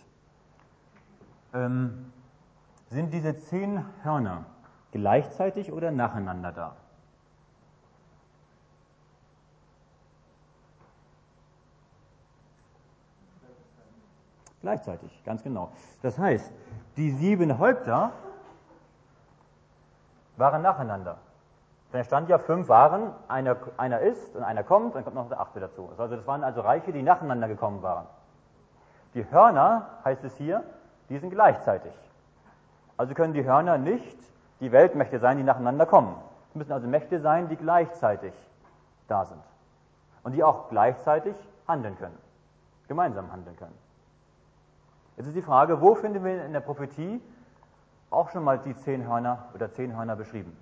sind diese 10 Hörner gleichzeitig oder nacheinander da? Gleichzeitig, ganz genau. Das heißt, die 7 Häupter waren nacheinander. Denn es stand ja, 5 waren, einer ist und einer kommt, und dann kommt noch der 8. dazu. Also das waren also Reiche, die nacheinander gekommen waren. Die Hörner, heißt es hier, die sind gleichzeitig. Also können die Hörner nicht die Weltmächte sein, die nacheinander kommen. Es müssen also Mächte sein, die gleichzeitig da sind. Und die auch gleichzeitig handeln können. Gemeinsam handeln können. Jetzt ist die Frage, wo finden wir in der Prophetie auch schon mal die 10 Hörner oder 10 Hörner beschrieben?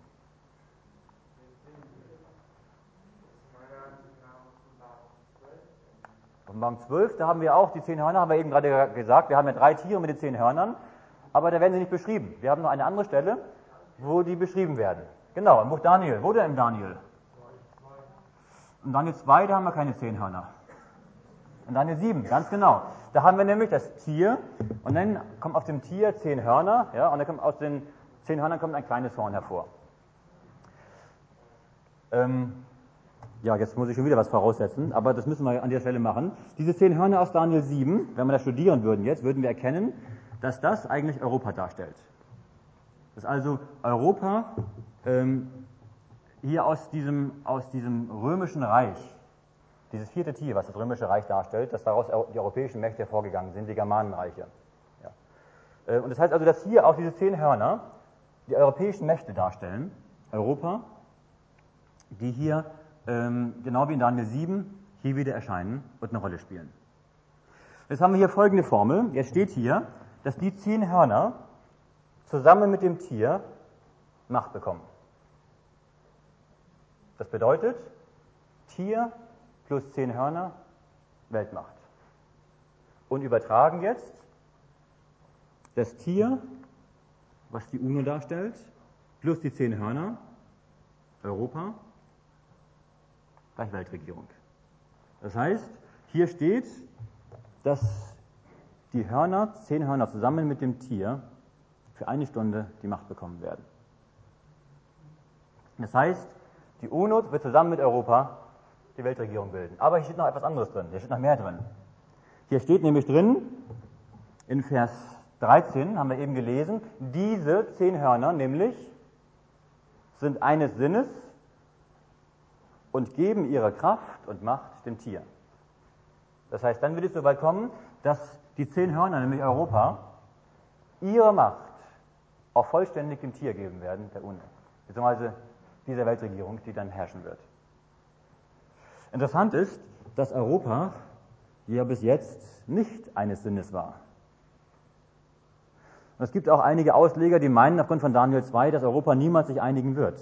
Offenbarung 12, da haben wir auch die 10 Hörner, haben wir eben gerade gesagt, wir haben ja 3 Tiere mit den 10 Hörnern, aber da werden sie nicht beschrieben. Wir haben noch eine andere Stelle, wo die beschrieben werden. Genau, im Buch Daniel. Wo denn im Daniel? In Daniel 2, da haben wir keine 10 Hörner. In Daniel 7, ganz genau. Da haben wir nämlich das Tier und dann kommt aus dem Tier 10 Hörner, ja, und dann kommt aus den 10 Hörnern kommt ein kleines Horn hervor. Ja, jetzt muss ich schon wieder was voraussetzen, aber das müssen wir an der Stelle machen. Diese 10 Hörner aus Daniel 7, wenn wir das studieren würden jetzt, würden wir erkennen, dass das eigentlich Europa darstellt. Dass also Europa hier aus diesem römischen Reich dieses vierte Tier, was das Römische Reich darstellt, dass daraus die europäischen Mächte hervorgegangen sind, die Germanenreiche. Ja. Und das heißt also, dass hier auch diese 10 Hörner die europäischen Mächte darstellen, Europa, die hier, genau wie in Daniel 7, hier wieder erscheinen und eine Rolle spielen. Jetzt haben wir hier folgende Formel. Jetzt steht hier, dass die 10 Hörner zusammen mit dem Tier Macht bekommen. Das bedeutet, Tier plus 10 Hörner, Weltmacht. Und übertragen jetzt das Tier, was die UNO darstellt, plus die 10 Hörner, Europa, gleich Weltregierung. Das heißt, hier steht, dass die Hörner, 10 Hörner zusammen mit dem Tier, für 1 Stunde die Macht bekommen werden. Das heißt, die UNO wird zusammen mit Europa die Weltregierung bilden. Aber hier steht noch etwas anderes drin, hier steht noch mehr drin. Hier steht nämlich drin, in Vers 13 haben wir eben gelesen, diese 10 Hörner nämlich sind eines Sinnes und geben ihre Kraft und Macht dem Tier. Das heißt, dann wird es so weit kommen, dass die 10 Hörner, nämlich Europa, ihre Macht auch vollständig dem Tier geben werden, der UNO, beziehungsweise dieser Weltregierung, die dann herrschen wird. Interessant ist, dass Europa ja bis jetzt nicht eines Sinnes war. Und es gibt auch einige Ausleger, die meinen aufgrund von Daniel 2, dass Europa niemals sich einigen wird.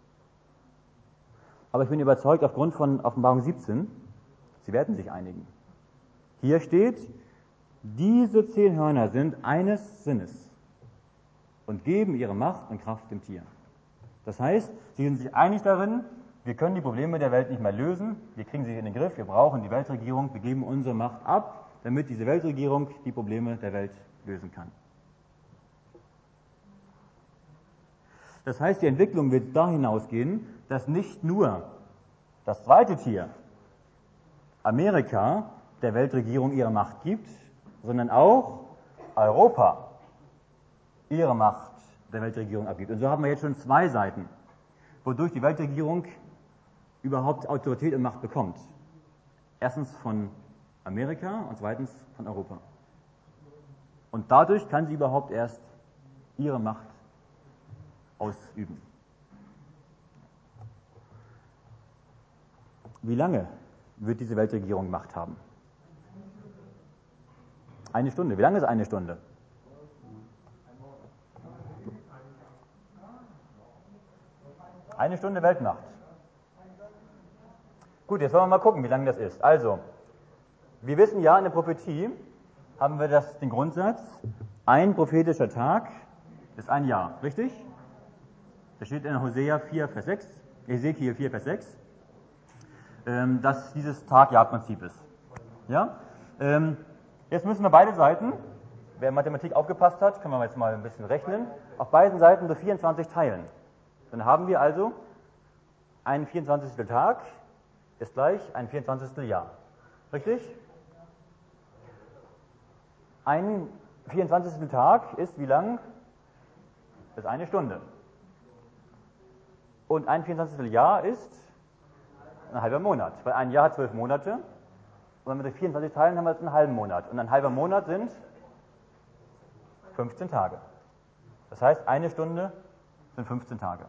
Aber ich bin überzeugt aufgrund von Offenbarung 17, sie werden sich einigen. Hier steht, diese 10 Hörner sind eines Sinnes und geben ihre Macht und Kraft dem Tier. Das heißt, sie sind sich einig darin, wir können die Probleme der Welt nicht mehr lösen, wir kriegen sie in den Griff, wir brauchen die Weltregierung, wir geben unsere Macht ab, damit diese Weltregierung die Probleme der Welt lösen kann. Das heißt, die Entwicklung wird da hinausgehen, dass nicht nur das zweite Tier, Amerika, der Weltregierung ihre Macht gibt, sondern auch Europa ihre Macht der Weltregierung abgibt. Und so haben wir jetzt schon 2 Seiten, wodurch die Weltregierung überhaupt Autorität und Macht bekommt. Erstens von Amerika und zweitens von Europa. Und dadurch kann sie überhaupt erst ihre Macht ausüben. Wie lange wird diese Weltregierung Macht haben? 1 Stunde. Wie lange ist 1 Stunde? Eine Stunde Weltmacht. Gut, jetzt wollen wir mal gucken, wie lange das ist. Also, wir wissen ja, in der Prophetie haben wir den Grundsatz, ein prophetischer Tag ist ein Jahr, richtig? Das steht in Hosea 4, Vers 6, Ezekiel 4, Vers 6, dass dieses Tag-Jahr-Prinzip ist. Ja? Jetzt müssen wir beide Seiten, wer in Mathematik aufgepasst hat, können wir jetzt mal ein bisschen rechnen, auf beiden Seiten durch 24 teilen. Dann haben wir also einen 24. Tag ist gleich ein 24. Jahr. Richtig? Ein 24. Tag ist wie lang? Ist 1 Stunde. Und ein 24. Jahr ist ein halber Monat. Weil ein Jahr hat 12 Monate. Und wenn wir durch 24 teilen, haben wir jetzt einen halben Monat. Und ein halber Monat sind 15 Tage. Das heißt, 1 Stunde sind 15 Tage.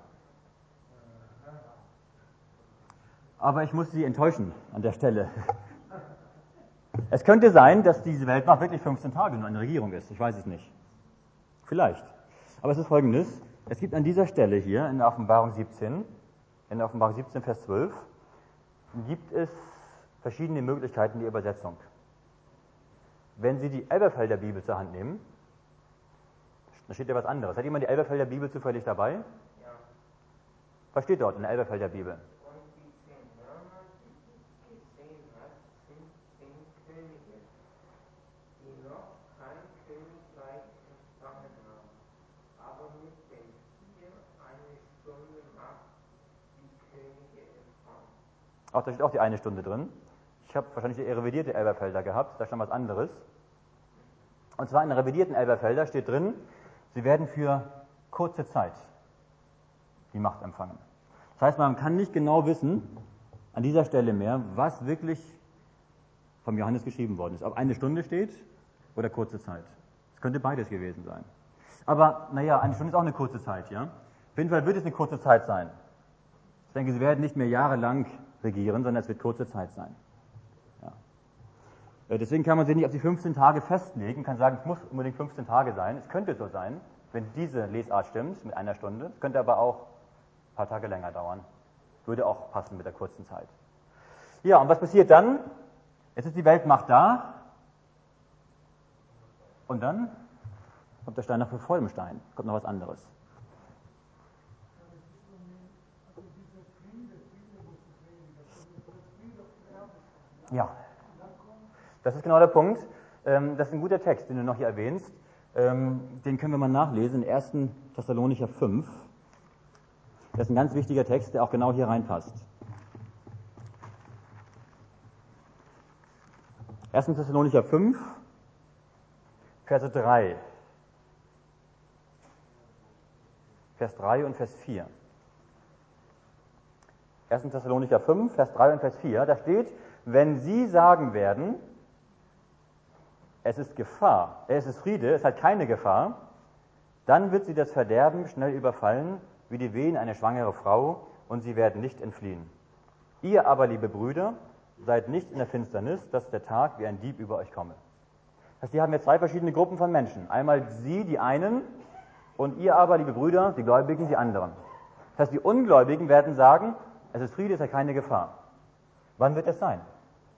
Aber ich muss Sie enttäuschen an der Stelle. Es könnte sein, dass diese Weltmacht wirklich 15 Tage nur eine Regierung ist. Ich weiß es nicht. Vielleicht. Aber es ist Folgendes. Es gibt an dieser Stelle hier in der Offenbarung 17, Vers 12, gibt es verschiedene Möglichkeiten der Übersetzung. Wenn Sie die Elberfelder Bibel zur Hand nehmen, da steht ja was anderes. Hat jemand die Elberfelder Bibel zufällig dabei? Ja. Was steht dort in der Elberfelder Bibel? Und die 10 Hörner, die du gesehen hast, sind 10 Könige, die noch kein Königreich empfangen haben, aber mit dem Tier 1 Stunde Macht die Könige empfangen. Auch da steht auch die 1 Stunde drin. Ich habe wahrscheinlich die revidierte Elberfelder gehabt, da stand was anderes. Und zwar in der revidierten Elberfelder steht drin, sie werden für kurze Zeit die Macht empfangen. Das heißt, man kann nicht genau wissen, an dieser Stelle mehr, was wirklich vom Johannes geschrieben worden ist. Ob eine Stunde steht oder kurze Zeit. Es könnte beides gewesen sein. Aber, naja, eine Stunde ist auch eine kurze Zeit, ja? Auf jeden Fall wird es eine kurze Zeit sein. Ich denke, sie werden nicht mehr jahrelang regieren, sondern es wird kurze Zeit sein. Ja. Deswegen kann man sich nicht auf die 15 Tage festlegen, kann sagen, es muss unbedingt 15 Tage sein. Es könnte so sein, wenn diese Lesart stimmt, mit einer Stunde. Es könnte aber auch ein paar Tage länger dauern. Würde auch passen mit der kurzen Zeit. Ja, und was passiert dann? Jetzt ist die Weltmacht da. Und dann kommt der Stein nach vor dem Stein. Kommt noch was anderes. Ja, das ist genau der Punkt. Das ist ein guter Text, den du noch hier erwähnst. Den können wir mal nachlesen in 1. Thessalonicher 5. Das ist ein ganz wichtiger Text, der auch genau hier reinpasst. 1. Thessalonicher 5, Verse 3. Vers 3 und Vers 4. 1. Thessalonicher 5, Vers 3 und Vers 4. Da steht, wenn sie sagen werden, es ist Gefahr, es ist Friede, es hat keine Gefahr, dann wird sie das Verderben schnell überfallen, wie die Wehen eine schwangere Frau, und sie werden nicht entfliehen. Ihr aber, liebe Brüder, seid nicht in der Finsternis, dass der Tag wie ein Dieb über euch komme. Das heißt, hier haben wir zwei verschiedene Gruppen von Menschen. Einmal sie, die einen, und ihr aber, liebe Brüder, die Gläubigen, die anderen. Das heißt, die Ungläubigen werden sagen, es ist Friede, es hat keine Gefahr. Wann wird es sein?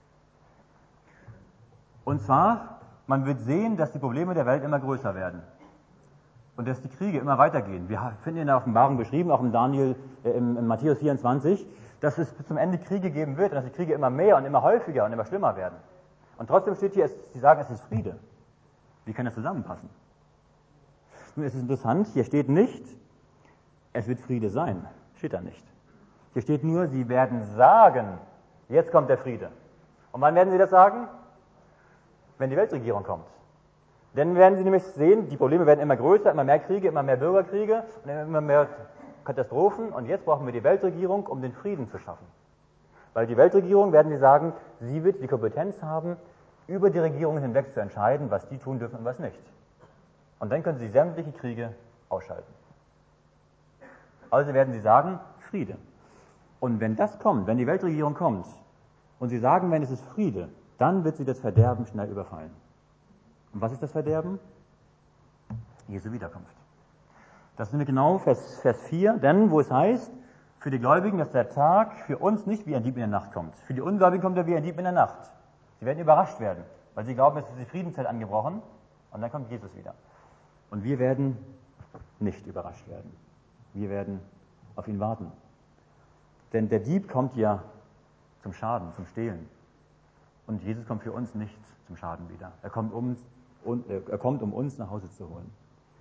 Und zwar, man wird sehen, dass die Probleme der Welt immer größer werden. Und dass die Kriege immer weitergehen. Wir finden in der Offenbarung beschrieben, auch im Daniel, in Matthäus 24, dass es bis zum Ende Kriege geben wird und dass die Kriege immer mehr und immer häufiger und immer schlimmer werden. Und trotzdem steht hier, sie sagen, es ist Friede. Wie kann das zusammenpassen? Nun, es ist interessant, hier steht nicht, es wird Friede sein. Steht da nicht. Hier steht nur, sie werden sagen, jetzt kommt der Friede. Und wann werden sie das sagen? Wenn die Weltregierung kommt. Dann werden sie nämlich sehen, die Probleme werden immer größer, immer mehr Kriege, immer mehr Bürgerkriege und immer mehr Katastrophen. Und jetzt brauchen wir die Weltregierung, um den Frieden zu schaffen. Weil die Weltregierung, werden sie sagen, sie wird die Kompetenz haben, über die Regierungen hinweg zu entscheiden, was die tun dürfen und was nicht. Und dann können sie sämtliche Kriege ausschalten. Also werden sie sagen, Friede. Und wenn das kommt, wenn die Weltregierung kommt und sie sagen, wenn es ist Friede, dann wird sie das Verderben schnell überfallen. Und was ist das Verderben? Jesu Wiederkunft. Das sind wir genau Vers 4, denn wo es heißt, für die Gläubigen, dass der Tag für uns nicht wie ein Dieb in der Nacht kommt. Für die Ungläubigen kommt er wie ein Dieb in der Nacht. Sie werden überrascht werden, weil sie glauben, es ist die Friedenszeit angebrochen und dann kommt Jesus wieder. Und wir werden nicht überrascht werden. Wir werden auf ihn warten. Denn der Dieb kommt ja zum Schaden, zum Stehlen. Und Jesus kommt für uns nicht zum Schaden wieder. Er kommt, um uns nach Hause zu holen.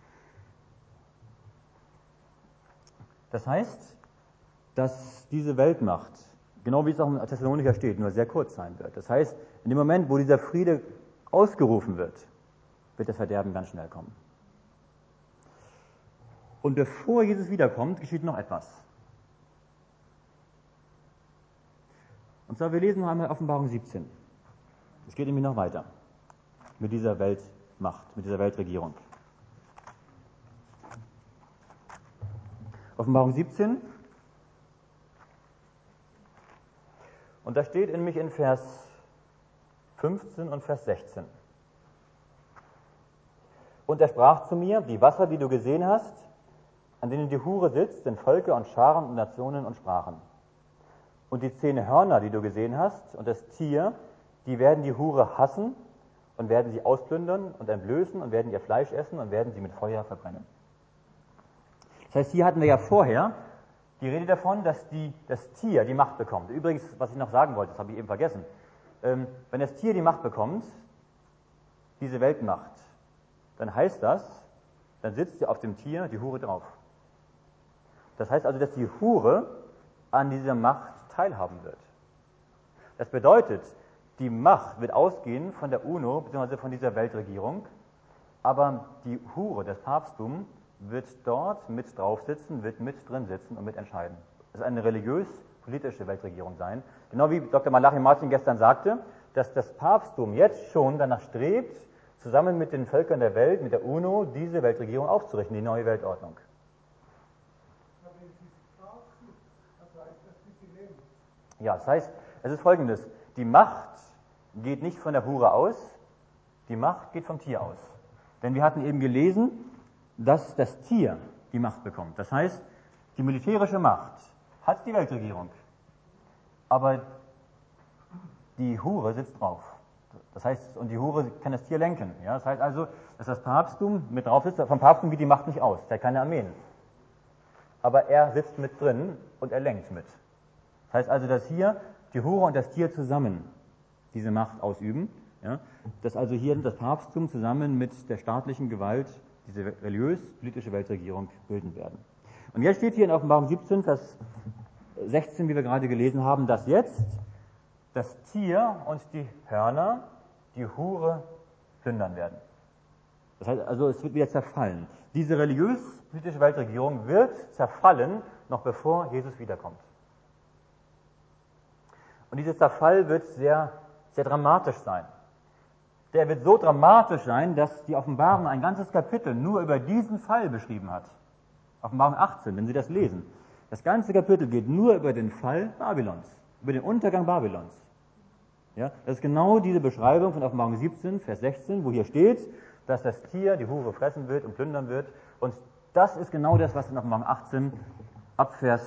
Das heißt, dass diese Weltmacht, genau wie es auch in Thessalonicher steht, nur sehr kurz sein wird. Das heißt, in dem Moment, wo dieser Friede ausgerufen wird, wird das Verderben ganz schnell kommen. Und bevor Jesus wiederkommt, geschieht noch etwas. Und zwar, wir lesen noch einmal Offenbarung 17. Es geht nämlich noch weiter mit dieser Weltmacht, mit dieser Weltregierung. Offenbarung 17. Und da steht nämlich in Vers 15 und Vers 16. Und er sprach zu mir, die Wasser, die du gesehen hast, an denen die Hure sitzt, sind Völker und Scharen und Nationen und Sprachen. Und die 10 Hörner, die du gesehen hast, und das Tier, die werden die Hure hassen und werden sie ausplündern und entblößen und werden ihr Fleisch essen und werden sie mit Feuer verbrennen. Das heißt, hier hatten wir ja vorher die Rede davon, dass das Tier die Macht bekommt. Übrigens, was ich noch sagen wollte, das habe ich eben vergessen. Wenn das Tier die Macht bekommt, diese Weltmacht, dann heißt das, dann sitzt ja auf dem Tier die Hure drauf. Das heißt also, dass die Hure an dieser Macht teilhaben wird. Das bedeutet, die Macht wird ausgehen von der UNO bzw. von dieser Weltregierung, aber die Hure, das Papsttum, wird dort mit drauf sitzen, wird mit drin sitzen und mit entscheiden. Es wird eine religiös-politische Weltregierung sein. Genau wie Dr. Malachi Martin gestern sagte, dass das Papsttum jetzt schon danach strebt, zusammen mit den Völkern der Welt, mit der UNO, diese Weltregierung aufzurichten, die neue Weltordnung. Ja, das heißt, es ist Folgendes: Die Macht geht nicht von der Hure aus, die Macht geht vom Tier aus. Denn wir hatten eben gelesen, dass das Tier die Macht bekommt. Das heißt, die militärische Macht hat die Weltregierung, aber die Hure sitzt drauf. Das heißt, und die Hure kann das Tier lenken. Ja? Das heißt also, dass das Papsttum mit drauf sitzt. Vom Papsttum geht die Macht nicht aus, der hat keine Armeen. Aber er sitzt mit drin und er lenkt mit. Das heißt also, dass hier die Hure und das Tier zusammen diese Macht ausüben. Ja? Dass also hier das Papsttum zusammen mit der staatlichen Gewalt diese religiös-politische Weltregierung bilden werden. Und jetzt steht hier in Offenbarung 17, Vers 16, wie wir gerade gelesen haben, dass jetzt das Tier und die Hörner die Hure plündern werden. Das heißt also, es wird wieder zerfallen. Diese religiös-politische Weltregierung wird zerfallen, noch bevor Jesus wiederkommt. Und dieser Zerfall wird sehr, sehr dramatisch sein. Der wird so dramatisch sein, dass die Offenbarung ein ganzes Kapitel nur über diesen Fall beschrieben hat. Offenbarung 18, wenn Sie das lesen. Das ganze Kapitel geht nur über den Fall Babylons, über den Untergang Babylons. Ja, das ist genau diese Beschreibung von Offenbarung 17, Vers 16, wo hier steht, dass das Tier die Hure fressen wird und plündern wird. Und das ist genau das, was in Offenbarung 18 ab Vers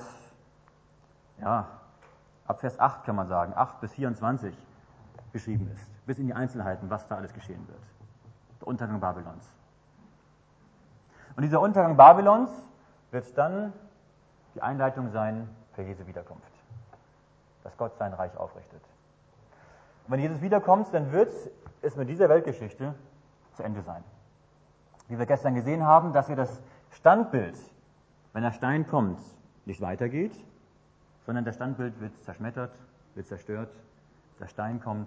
8 kann man sagen, 8 bis 24 beschrieben ist. Bis in die Einzelheiten, was da alles geschehen wird. Der Untergang Babylons. Und dieser Untergang Babylons wird dann die Einleitung sein für Jesu Wiederkunft. Dass Gott sein Reich aufrichtet. Und wenn Jesus wiederkommt, dann wird es mit dieser Weltgeschichte zu Ende sein. Wie wir gestern gesehen haben, dass wir das Standbild, wenn der Stein kommt, nicht weitergeht, sondern das Standbild wird zerschmettert, wird zerstört, der Stein kommt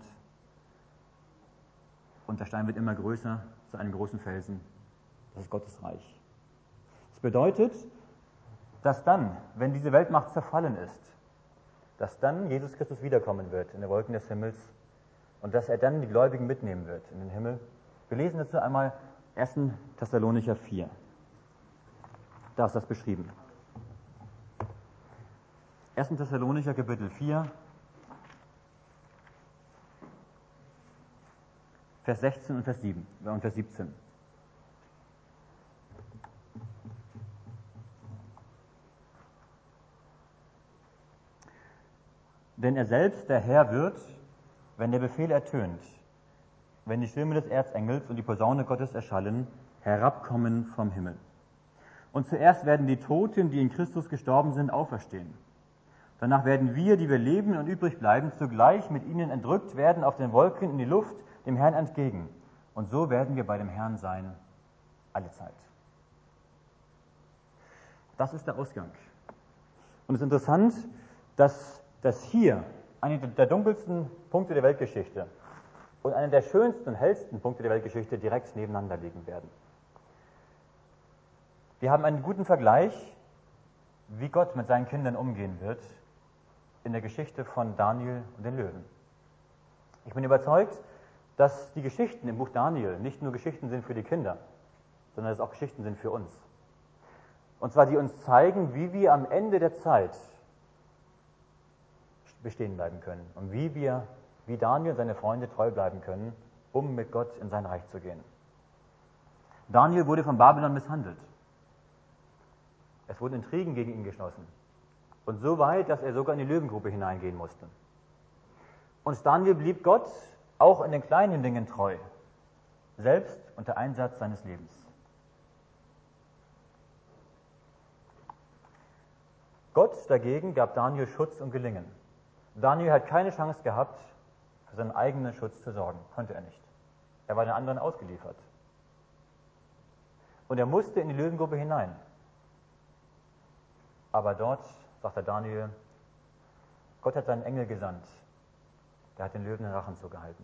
und der Stein wird immer größer zu einem großen Felsen. Das ist Gottes Reich. Das bedeutet, dass dann, wenn diese Weltmacht zerfallen ist, dass dann Jesus Christus wiederkommen wird in den Wolken des Himmels und dass er dann die Gläubigen mitnehmen wird in den Himmel. Wir lesen dazu einmal 1. Thessalonicher 4. Da ist das beschrieben. 1. Thessalonicher Kapitel 4, Vers 16 und Vers 7 und Vers 17. Denn er selbst, der Herr, wird, wenn der Befehl ertönt, wenn die Stimme des Erzengels und die Posaune Gottes erschallen, herabkommen vom Himmel. Und zuerst werden die Toten, die in Christus gestorben sind, auferstehen. Danach werden wir, die wir leben und übrig bleiben, zugleich mit ihnen entrückt werden auf den Wolken in die Luft, dem Herrn entgegen. Und so werden wir bei dem Herrn sein, alle Zeit. Das ist der Ausgang. Und es ist interessant, dass das hier einer der dunkelsten Punkte der Weltgeschichte und einer der schönsten und hellsten Punkte der Weltgeschichte direkt nebeneinander liegen werden. Wir haben einen guten Vergleich, wie Gott mit seinen Kindern umgehen wird, in der Geschichte von Daniel und den Löwen. Ich bin überzeugt, dass die Geschichten im Buch Daniel nicht nur Geschichten sind für die Kinder, sondern dass es auch Geschichten sind für uns. Und zwar, die uns zeigen, wie wir am Ende der Zeit bestehen bleiben können und wie Daniel und seine Freunde treu bleiben können, um mit Gott in sein Reich zu gehen. Daniel wurde von Babylon misshandelt. Es wurden Intrigen gegen ihn geschlossen. Und so weit, dass er sogar in die Löwengrube hineingehen musste. Und Daniel blieb Gott auch in den kleinen Dingen treu, selbst unter Einsatz seines Lebens. Gott dagegen gab Daniel Schutz und Gelingen. Daniel hat keine Chance gehabt, für seinen eigenen Schutz zu sorgen. Konnte er nicht. Er war den anderen ausgeliefert. Und er musste in die Löwengrube hinein. Aber dort, sagte Daniel, Gott hat seinen Engel gesandt. Der hat den Löwen den Rachen zugehalten.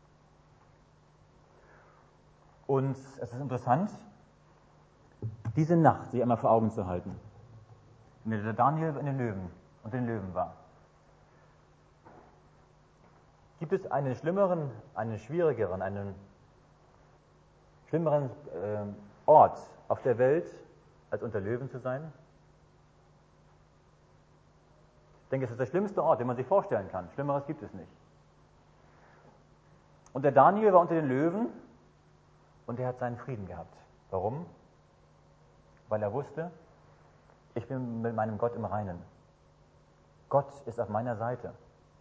Und es ist interessant, diese Nacht sich einmal vor Augen zu halten, in der Daniel in den Löwen und den Löwen war. Gibt es einen schlimmeren, einen schwierigeren, einen schlimmeren Ort auf der Welt, als unter Löwen zu sein? Ich denke, es ist der schlimmste Ort, den man sich vorstellen kann. Schlimmeres gibt es nicht. Und der Daniel war unter den Löwen und er hat seinen Frieden gehabt. Warum? Weil er wusste, ich bin mit meinem Gott im Reinen. Gott ist auf meiner Seite.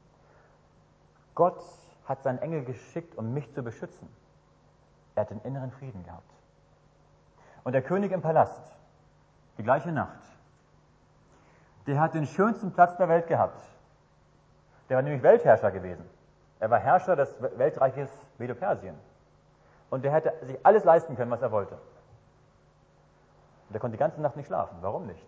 Gott hat seinen Engel geschickt, um mich zu beschützen. Er hat den inneren Frieden gehabt. Und der König im Palast, die gleiche Nacht, der hat den schönsten Platz der Welt gehabt. Der war nämlich Weltherrscher gewesen. Er war Herrscher des Weltreiches Medo-Persien. Und der hätte sich alles leisten können, was er wollte. Und der konnte die ganze Nacht nicht schlafen. Warum nicht?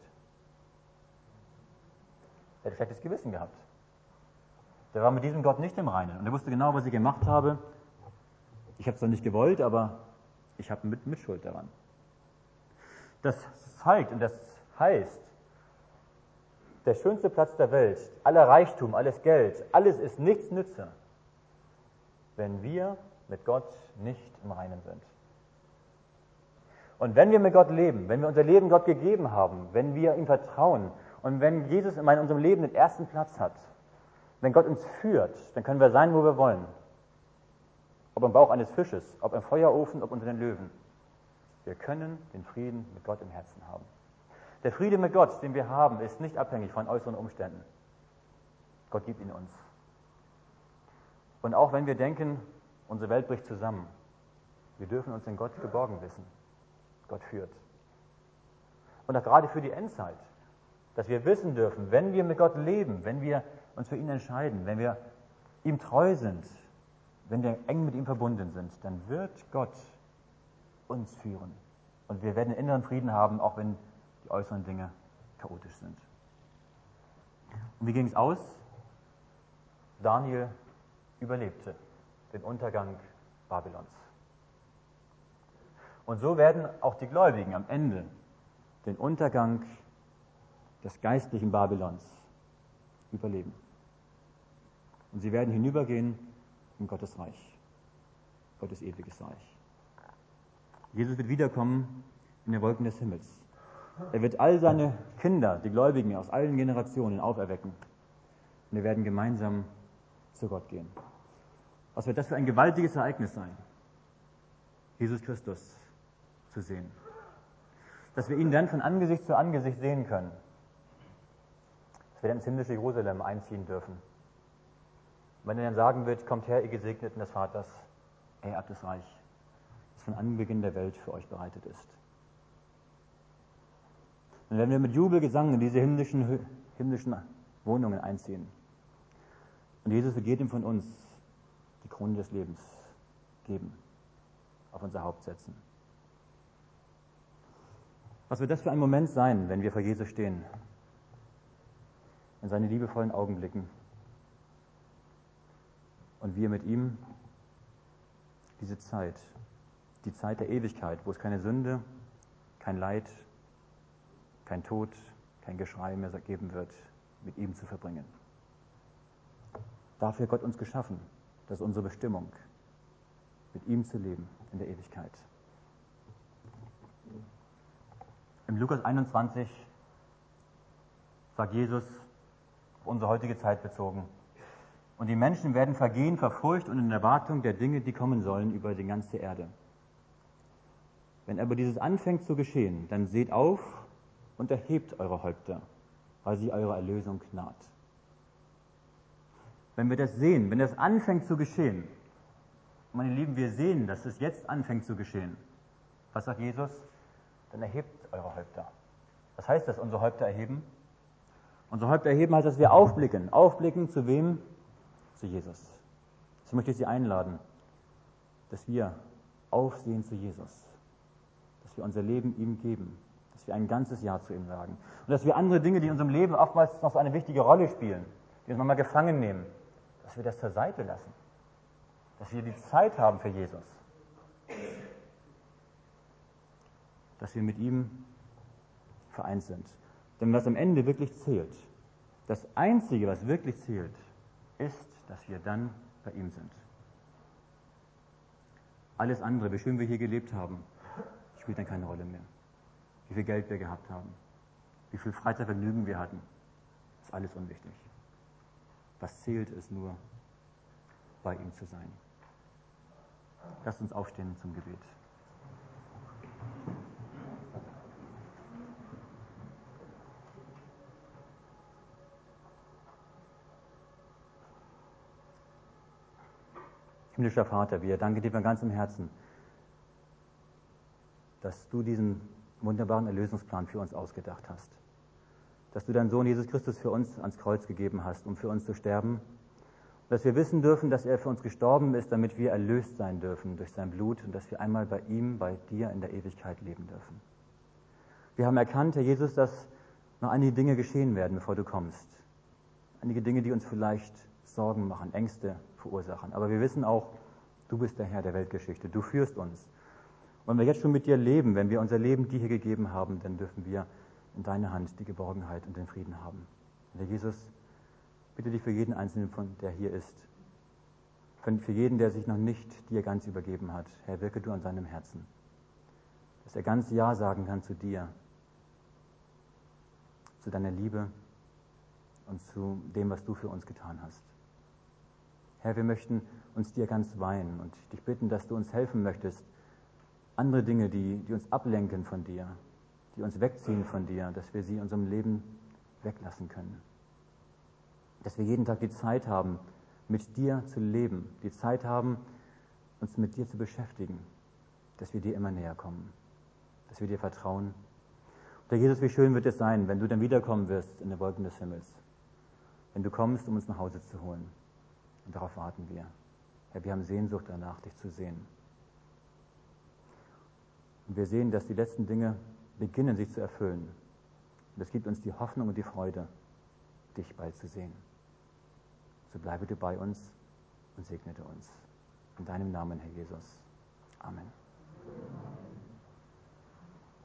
Er hat ein schlechtes Gewissen gehabt. Der war mit diesem Gott nicht im Reinen. Und er wusste genau, was ich gemacht habe. Ich habe es zwar nicht gewollt, aber ich habe Mitschuld daran. Das zeigt und das heißt, der schönste Platz der Welt, aller Reichtum, alles Geld, alles ist nichts nütze, wenn wir mit Gott nicht im Reinen sind. Und wenn wir mit Gott leben, wenn wir unser Leben Gott gegeben haben, wenn wir ihm vertrauen und wenn Jesus in unserem Leben den ersten Platz hat, wenn Gott uns führt, dann können wir sein, wo wir wollen. Ob im Bauch eines Fisches, ob im Feuerofen, ob unter den Löwen. Wir können den Frieden mit Gott im Herzen haben. Der Friede mit Gott, den wir haben, ist nicht abhängig von äußeren Umständen. Gott gibt ihn uns. Und auch wenn wir denken, unsere Welt bricht zusammen, wir dürfen uns in Gott geborgen wissen. Gott führt. Und auch gerade für die Endzeit, dass wir wissen dürfen, wenn wir mit Gott leben, wenn wir uns für ihn entscheiden, wenn wir ihm treu sind, wenn wir eng mit ihm verbunden sind, dann wird Gott uns führen. Und wir werden einen inneren Frieden haben, auch wenn die äußeren Dinge chaotisch sind. Und wie ging es aus? Daniel überlebte den Untergang Babylons. Und so werden auch die Gläubigen am Ende den Untergang des geistlichen Babylons überleben. Und sie werden hinübergehen in Gottes Reich, Gottes ewiges Reich. Jesus wird wiederkommen in den Wolken des Himmels. Er wird all seine Kinder, die Gläubigen aus allen Generationen auferwecken. Und wir werden gemeinsam zu Gott gehen. Was wird das für ein gewaltiges Ereignis sein? Jesus Christus zu sehen. Dass wir ihn dann von Angesicht zu Angesicht sehen können. Dass wir dann ins himmlische Jerusalem einziehen dürfen. Wenn er dann sagen wird, kommt her, ihr Gesegneten des Vaters, ererbt das Reich, das von Anbeginn der Welt für euch bereitet ist. Dann werden wir mit Jubelgesang in diese himmlischen Wohnungen einziehen. Und Jesus wird jedem von uns die Krone des Lebens geben, auf unser Haupt setzen. Was wird das für ein Moment sein, wenn wir vor Jesus stehen, in seine liebevollen Augen blicken und wir mit ihm diese Zeit, die Zeit der Ewigkeit, wo es keine Sünde, kein Leid, kein Tod, kein Geschrei mehr geben wird, mit ihm zu verbringen. Dafür hat Gott uns geschaffen. Das ist unsere Bestimmung, mit ihm zu leben in der Ewigkeit. Im Lukas 21 sagt Jesus, auf unsere heutige Zeit bezogen, und die Menschen werden vergehen vor Furcht und in Erwartung der Dinge, die kommen sollen über die ganze Erde. Wenn aber dieses anfängt zu geschehen, dann seht auf und erhebt eure Häupter, weil sich eure Erlösung naht. Wenn wir das sehen, wenn das anfängt zu geschehen, meine Lieben, wir sehen, dass es jetzt anfängt zu geschehen. Was sagt Jesus? Dann erhebt eure Häupter. Was heißt das, unsere Häupter erheben? Unsere Häupter erheben heißt, dass wir aufblicken. Aufblicken zu wem? Zu Jesus. So möchte ich Sie einladen, dass wir aufsehen zu Jesus. Dass wir unser Leben ihm geben. Dass wir ein ganzes Ja zu ihm sagen. Und dass wir andere Dinge, die in unserem Leben oftmals noch so eine wichtige Rolle spielen, die uns manchmal gefangen nehmen, dass wir das zur Seite lassen. Dass wir die Zeit haben für Jesus. Dass wir mit ihm vereint sind. Denn was am Ende wirklich zählt, das Einzige, was wirklich zählt, ist, dass wir dann bei ihm sind. Alles andere, wie schön wir hier gelebt haben, spielt dann keine Rolle mehr. Wie viel Geld wir gehabt haben, wie viel Freizeitvergnügen wir hatten, ist alles unwichtig. Was zählt, ist nur, bei ihm zu sein. Lasst uns aufstehen zum Gebet. Himmlischer Vater, wir danken dir von ganzem Herzen, dass du diesen wunderbaren Erlösungsplan für uns ausgedacht hast. Dass du deinen Sohn Jesus Christus für uns ans Kreuz gegeben hast, um für uns zu sterben. Und dass wir wissen dürfen, dass er für uns gestorben ist, damit wir erlöst sein dürfen durch sein Blut und dass wir einmal bei ihm, bei dir in der Ewigkeit leben dürfen. Wir haben erkannt, Herr Jesus, dass noch einige Dinge geschehen werden, bevor du kommst. Einige Dinge, die uns vielleicht Sorgen machen, Ängste verursachen. Aber wir wissen auch, du bist der Herr der Weltgeschichte, du führst uns. Und wenn wir jetzt schon mit dir leben, wenn wir unser Leben dir hier gegeben haben, dann dürfen wir in deiner Hand die Geborgenheit und den Frieden haben. Und Herr Jesus, bitte dich für jeden Einzelnen, der hier ist, für jeden, der sich noch nicht dir ganz übergeben hat, Herr, wirke du an seinem Herzen, dass er ganz Ja sagen kann zu dir, zu deiner Liebe und zu dem, was du für uns getan hast. Herr, wir möchten uns dir ganz weihen und dich bitten, dass du uns helfen möchtest, andere Dinge, die uns ablenken von dir, die uns wegziehen von dir, dass wir sie in unserem Leben weglassen können. Dass wir jeden Tag die Zeit haben, mit dir zu leben, die Zeit haben, uns mit dir zu beschäftigen, dass wir dir immer näher kommen, dass wir dir vertrauen. Und Herr Jesus, wie schön wird es sein, wenn du dann wiederkommen wirst in den Wolken des Himmels, wenn du kommst, um uns nach Hause zu holen. Und darauf warten wir. Herr, wir haben Sehnsucht danach, dich zu sehen. Und wir sehen, dass die letzten Dinge beginnen, sich zu erfüllen. Und das gibt uns die Hoffnung und die Freude, dich bald zu sehen. So bleibe du bei uns und segne uns. In deinem Namen, Herr Jesus. Amen.